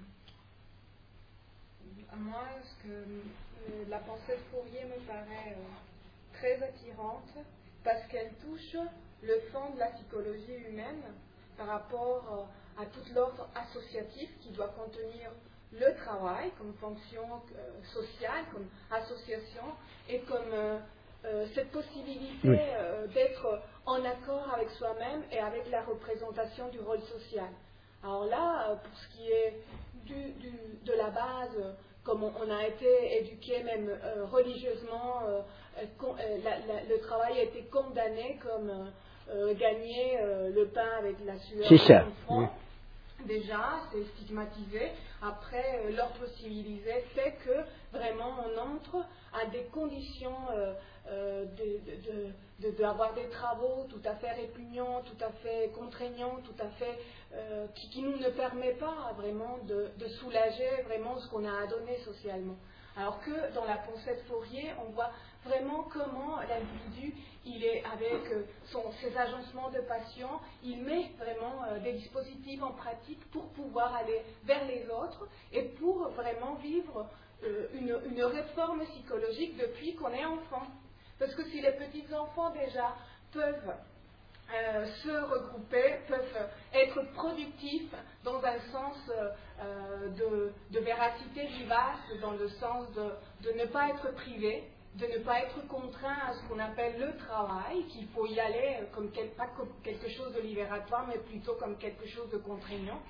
à moi, ce que euh, la pensée de Fourier me paraît euh, très attirante parce qu'elle touche le fond de la psychologie humaine par rapport euh, à tout l'ordre associatif qui doit contenir le travail comme fonction euh, sociale, comme association et comme euh, euh, cette possibilité Oui. euh, d'être en accord avec soi-même et avec la représentation du rôle social. Alors là, euh, pour ce qui est du, du, de la base, euh, comme on, on a été éduqué même euh, religieusement, euh, euh, con, euh, la, la, le travail a été condamné comme euh, euh, gagner euh, le pain avec la sueur de son front. Déjà, c'est stigmatisé. Après, euh, l'ordre civilisé fait que vraiment on entre à des conditions euh, euh, de, de, de, d'avoir des travaux tout à fait répugnants, tout à fait contraignants, tout à fait euh, qui, qui nous ne permet pas vraiment de, de soulager vraiment ce qu'on a à donner socialement. Alors que dans la pensée de Fourier, on voit vraiment comment l'individu, il est avec euh, son, ses agencements de passion, il met vraiment euh, des dispositifs en pratique pour pouvoir aller vers les autres et pour vraiment vivre euh, une, une réforme psychologique depuis qu'on est enfant. Parce que si les petits enfants déjà peuvent Euh, se regrouper, peuvent être productifs dans un sens euh, de, de véracité vivace, dans le sens de, de ne pas être privé, de ne pas être contraint à ce qu'on appelle le travail, qu'il faut y aller comme quel, pas comme quelque chose de libératoire, mais plutôt comme quelque chose de contraignant.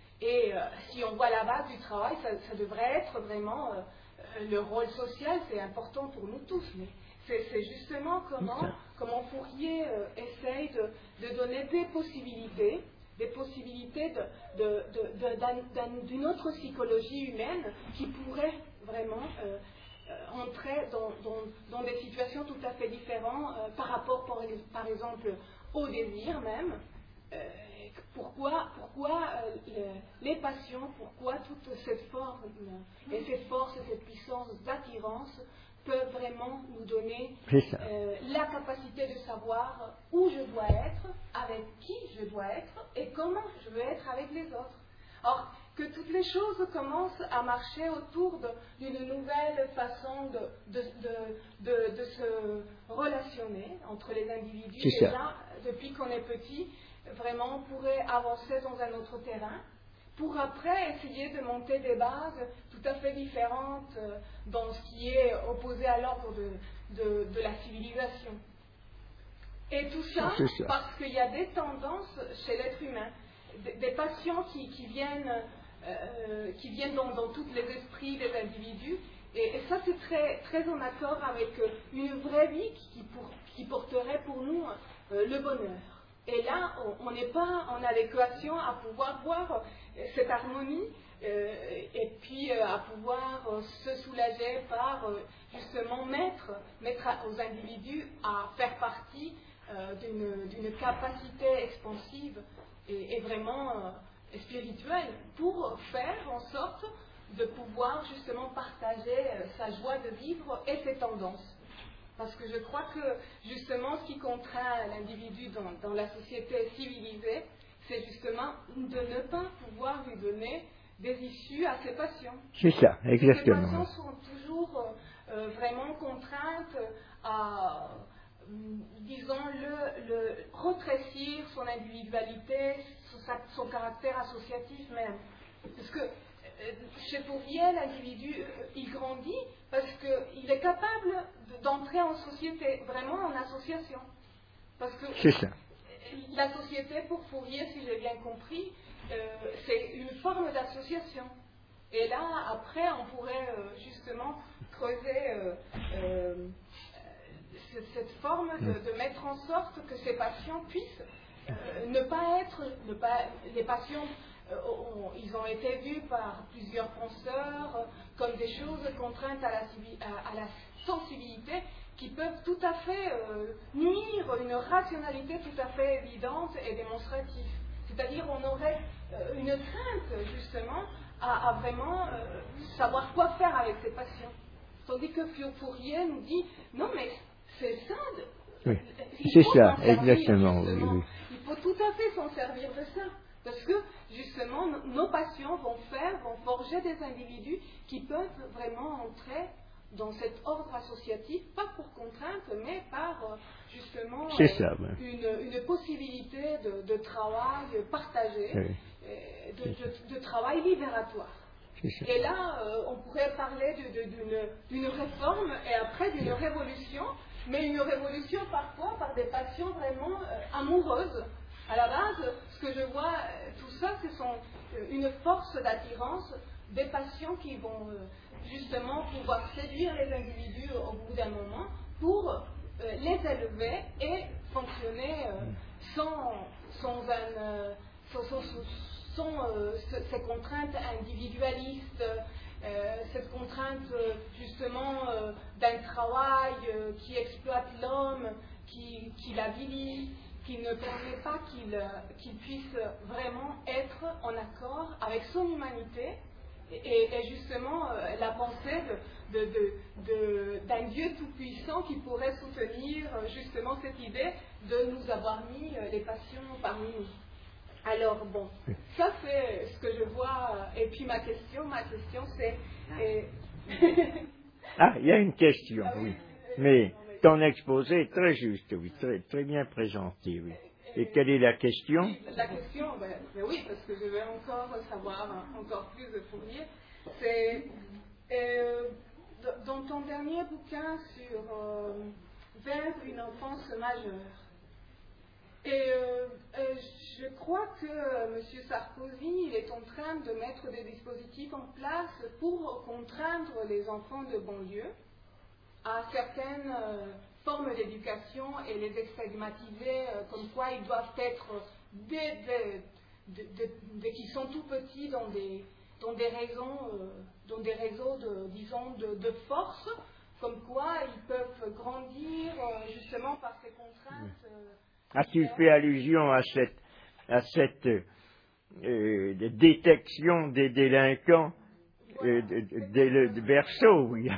Et euh, si on voit la base du travail, ça, ça devrait être vraiment euh, le rôle social, c'est important pour nous tous, mais c'est, c'est justement comment, comment Fourier euh, essaye de, de donner des possibilités, des possibilités de, de, de, de, d'un, d'un, d'une autre psychologie humaine qui pourrait vraiment euh, euh, entrer dans, dans, dans des situations tout à fait différentes euh, par rapport, par, par exemple, au désir même. Euh, pourquoi pourquoi euh, le, les passions, pourquoi toute cette forme euh, et cette force et cette puissance d'attirance peuvent vraiment nous donner euh, la capacité de savoir où je dois être, avec qui je dois être et comment je veux être avec les autres. Or, que toutes les choses commencent à marcher autour de, d'une nouvelle façon de, de, de, de, de se relationner entre les individus. Déjà, depuis qu'on est petit, vraiment on pourrait avancer dans un autre terrain pour après essayer de monter des bases tout à fait différentes euh, dans ce qui est opposé à l'ordre de, de, de la civilisation. Et tout ça, ça. parce qu'il y a des tendances chez l'être humain, des, des passions qui, qui viennent, euh, qui viennent dans, dans tous les esprits des individus. Et, et ça, c'est très, très en accord avec une vraie vie qui, pour, qui porterait pour nous euh, le bonheur. Et là, on n'est pas en adéquation à pouvoir voir euh, cette harmonie euh, et puis euh, à pouvoir euh, se soulager par euh, justement mettre, mettre à, aux individus à faire partie euh, d'une, d'une capacité expansive et, et vraiment euh, spirituelle pour faire en sorte de pouvoir justement partager euh, sa joie de vivre et ses tendances. Parce que je crois que, justement, ce qui contraint l'individu dans, dans la société civilisée, c'est justement de ne pas pouvoir lui donner des issues à ses passions. C'est ça, exactement. Ces passions sont toujours euh, vraiment contraintes à, disons, le, le rétrécir son individualité, son, son caractère associatif même. Parce que chez Fourier, l'individu, il grandit parce qu'il est capable d'entrer en société, vraiment en association. Parce que c'est ça. La société, pour Fourier, si j'ai bien compris, euh, c'est une forme d'association. Et là, après, on pourrait euh, justement creuser euh, euh, cette forme de, de mettre en sorte que ces passions puissent euh, ne pas être, ne pas, les passions, euh, ont, ils ont été vus par plusieurs penseurs euh, comme des choses contraintes à la, à, à la sensibilité qui peuvent tout à fait euh, nuire une rationalité tout à fait évidente et démonstrative. C'est-à-dire on aurait euh, une crainte justement à, à vraiment euh, savoir quoi faire avec ces passions. Tandis que Fourier nous dit non mais c'est ça. De, oui. il C'est faut ça, s'en servir, exactement. Oui, oui. Il faut tout à fait s'en servir de ça. Parce que justement nos passions vont faire, vont forger des individus qui peuvent vraiment entrer dans cet ordre associatif, pas pour contrainte, mais par euh, justement C'est ça, oui. une, une possibilité de, de travail partagé, Oui. euh, de, de, de travail libératoire. Et là, euh, on pourrait parler de, de, d'une, d'une réforme et après d'une révolution, mais une révolution parfois par des passions vraiment euh, amoureuses. À la base, ce que je vois, euh, tout ça, ce sont euh, une force d'attirance, des passions qui vont euh, justement pouvoir séduire les individus au bout d'un moment pour euh, les élever et fonctionner euh, sans, sans, un, euh, sans, sans, sans euh, ces contraintes individualistes, euh, cette contrainte euh, justement euh, d'un travail euh, qui exploite l'homme, qui, qui l'avilit, qui ne permet pas qu'il, euh, qu'il puisse vraiment être en accord avec son humanité. Et, et justement, euh, la pensée de, de, de, de, d'un Dieu tout-puissant qui pourrait soutenir euh, justement cette idée de nous avoir mis euh, les passions parmi nous. Alors bon, ça c'est ce que je vois. Et puis ma question, ma question c'est... Et... Ah, il y a une question, Ah oui. oui. Mais ton exposé est très juste, oui, très, très bien présenté, oui. Et quelle est la question? Oui, la question, ben, ben oui, parce que je vais encore savoir encore plus de Fourier. C'est euh, dans ton dernier bouquin sur euh, vers une enfance majeure. Et euh, euh, je crois que euh, M. Sarkozy il est en train de mettre des dispositifs en place pour contraindre les enfants de banlieue à certaines euh, formes d'éducation et les extigmatiser euh, comme quoi ils doivent être dès, dès, dès, dès, dès qu'ils sont tout petits dans des, dans des réseaux, euh, dans des réseaux de, disons, de, de force, comme quoi ils peuvent grandir euh, justement par ces contraintes. Euh, ah, tu fais allusion à cette, à cette euh, détection des délinquants euh, de, de, dès le de berceau, oui.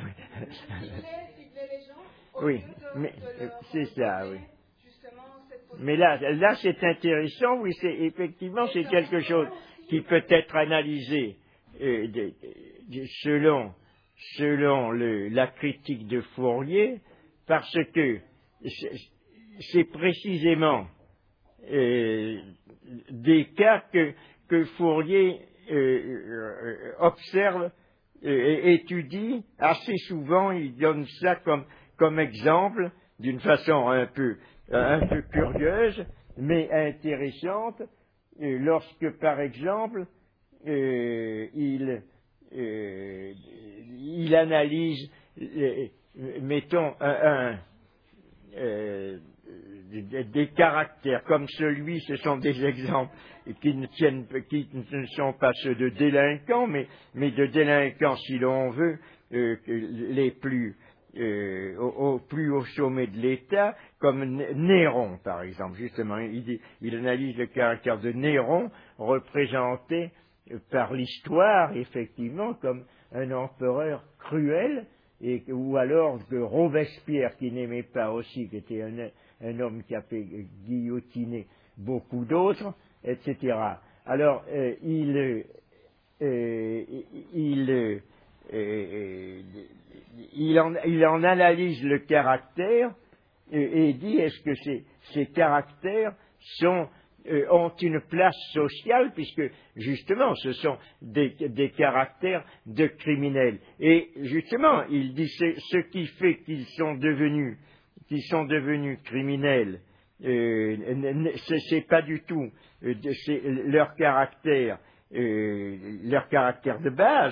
Oui, mais c'est ça, oui. Mais là, là c'est intéressant, oui, c'est effectivement c'est quelque chose qui peut être analysé euh, de, de, selon selon le, la critique de Fourier, parce que c'est, c'est précisément euh, des cas que que Fourier euh, observe et étudie assez souvent. Il donne ça comme comme exemple, d'une façon un peu, un peu curieuse, mais intéressante, euh, lorsque, par exemple, euh, il, euh, il analyse, euh, mettons, un, un, euh, des, des caractères comme celui, ce sont des exemples qui ne tiennent, qui ne sont pas ceux de délinquants, mais, mais de délinquants, si l'on veut, euh, les plus Euh, au, au plus haut sommet de l'État, comme Néron, par exemple. Justement, il, dit, il analyse le caractère de Néron, représenté par l'histoire, effectivement, comme un empereur cruel, et, ou alors que Robespierre, qui n'aimait pas aussi, qui était un, un homme qui a fait guillotiner beaucoup d'autres, et cetera. Alors, euh, il, euh, il, euh, euh, il, en, il en analyse le caractère et, et dit est-ce que ces, ces caractères sont, euh, ont une place sociale, puisque justement ce sont des, des caractères de criminels. Et justement, il dit c'est ce qui fait qu'ils sont devenus, qu'ils sont devenus criminels. Euh, c'est, c'est pas du tout euh, c'est leur caractère, euh, leur caractère de base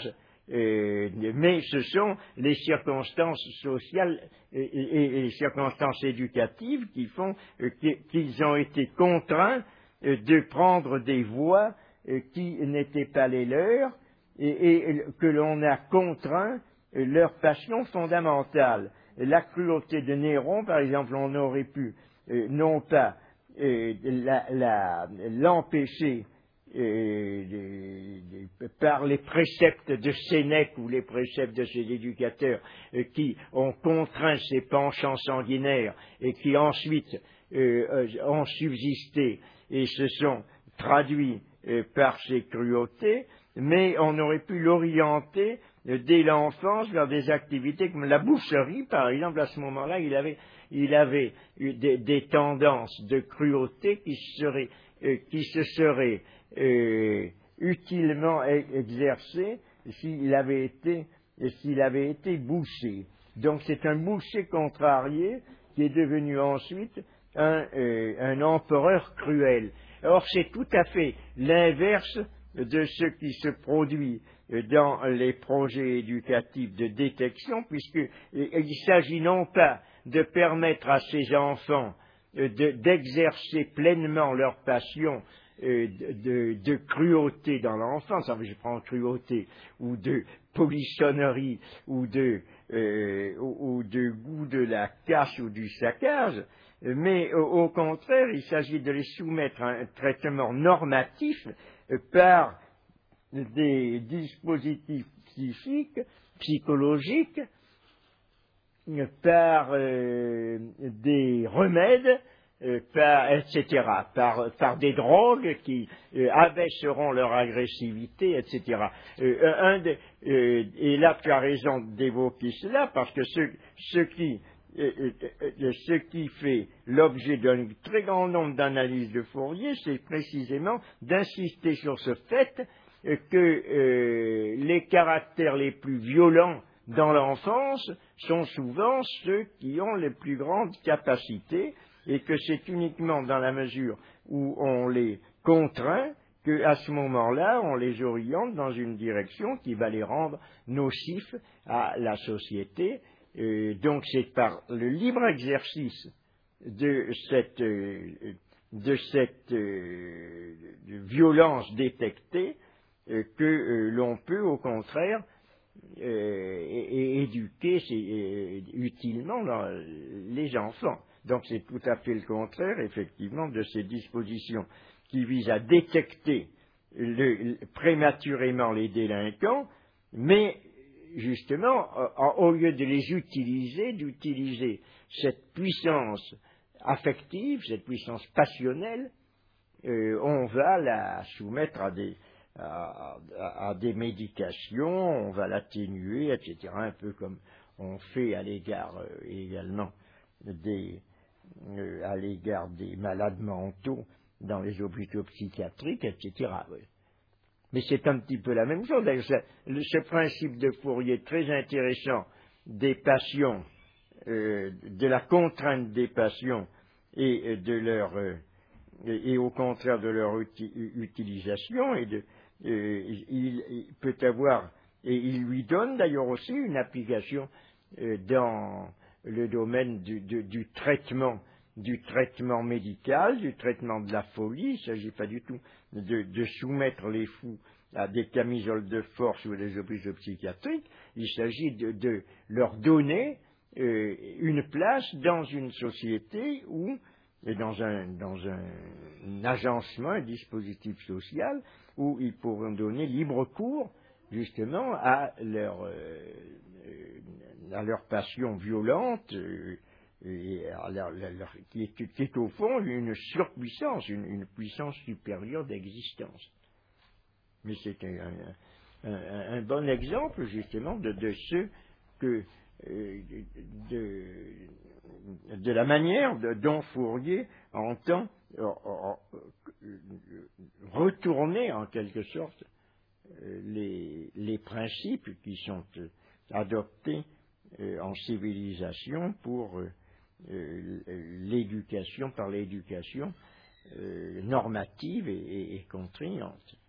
euh, mais ce sont les circonstances sociales et, et, et les circonstances éducatives qui font euh, qu'ils ont été contraints euh, de prendre des voies euh, qui n'étaient pas les leurs et, et que l'on a contraint euh, leur passion fondamentale. La cruauté de Néron, par exemple, on aurait pu euh, non pas euh, la, la, l'empêcher euh, de, de, par les préceptes de Sénèque ou les préceptes de ses éducateurs euh, qui ont contraint ses penchants sanguinaires et qui ensuite euh, ont subsisté et se sont traduits euh, par ces cruautés, mais on aurait pu l'orienter euh, dès l'enfance vers des activités comme la boucherie, par exemple. À ce moment-là, il avait, il avait eu des, des tendances de cruauté qui, seraient, euh, qui se seraient euh, utilement exercées s'il avait été, s'il avait été boucher. Donc c'est un boucher contrarié qui est devenu ensuite un, euh, un empereur cruel. Or, c'est tout à fait l'inverse de ce qui se produit dans les projets éducatifs de détection, puisqu'il s'agit non pas de permettre à ces enfants de, d'exercer pleinement leur passion de, de, de cruauté dans l'enfance, je prends cruauté, ou de polissonnerie, ou de, euh, ou, ou de goût de la casse ou du saccage, mais au, au contraire, il s'agit de les soumettre à un traitement normatif par des dispositifs psychiques, psychologiques, par euh, des remèdes, euh, par, et cetera, par, par des drogues qui euh, abaisseront leur agressivité, et cetera. Euh, un de, euh, et là, tu as raison d'évoquer cela, parce que ce, ce qui ce qui fait l'objet d'un très grand nombre d'analyses de Fourier, c'est précisément d'insister sur ce fait que euh, les caractères les plus violents dans l'enfance sont souvent ceux qui ont les plus grandes capacités et que c'est uniquement dans la mesure où on les contraint qu'à ce moment-là, on les oriente dans une direction qui va les rendre nocifs à la société. Euh, donc c'est par le libre exercice de cette, euh, de cette euh, de violence détectée euh, que euh, l'on peut au contraire euh, é- éduquer euh, utilement là, les enfants. Donc c'est tout à fait le contraire effectivement de ces dispositions qui visent à détecter le, prématurément les délinquants, mais justement, au lieu de les utiliser, d'utiliser cette puissance affective, cette puissance passionnelle, euh, on va la soumettre à des, à, à, à des médications, on va l'atténuer, et cetera, un peu comme on fait à l'égard euh, également des, euh, à l'égard des malades mentaux dans les hôpitaux psychiatriques, et cetera. Oui. Mais c'est un petit peu la même chose. D'ailleurs, ce, ce principe de Fourier très intéressant des passions, euh, de la contrainte des passions et de leur euh, et, et au contraire de leur uti, utilisation, et de, euh, il, il peut avoir et il lui donne d'ailleurs aussi une application euh, dans le domaine du, du, du traitement. du traitement médical, du traitement de la folie. Il ne s'agit pas du tout de, de soumettre les fous à des camisoles de force ou à des hôpitaux psychiatriques. Il s'agit de, de leur donner euh, une place dans une société où, et dans un, dans un, un agencement, un dispositif social, où ils pourront donner libre cours justement à leur, euh, à leur passion violente, euh, et alors, leur, leur, qui, est, qui est au fond une surpuissance, une, une puissance supérieure d'existence. Mais c'est un, un, un, un bon exemple justement de, de ce que euh, de, de la manière de, dont Fourier entend euh, euh, retourner en quelque sorte euh, les, les principes qui sont euh, adoptés euh, en civilisation pour euh, Euh, l'éducation, par l'éducation euh, normative et, et, et contraignante.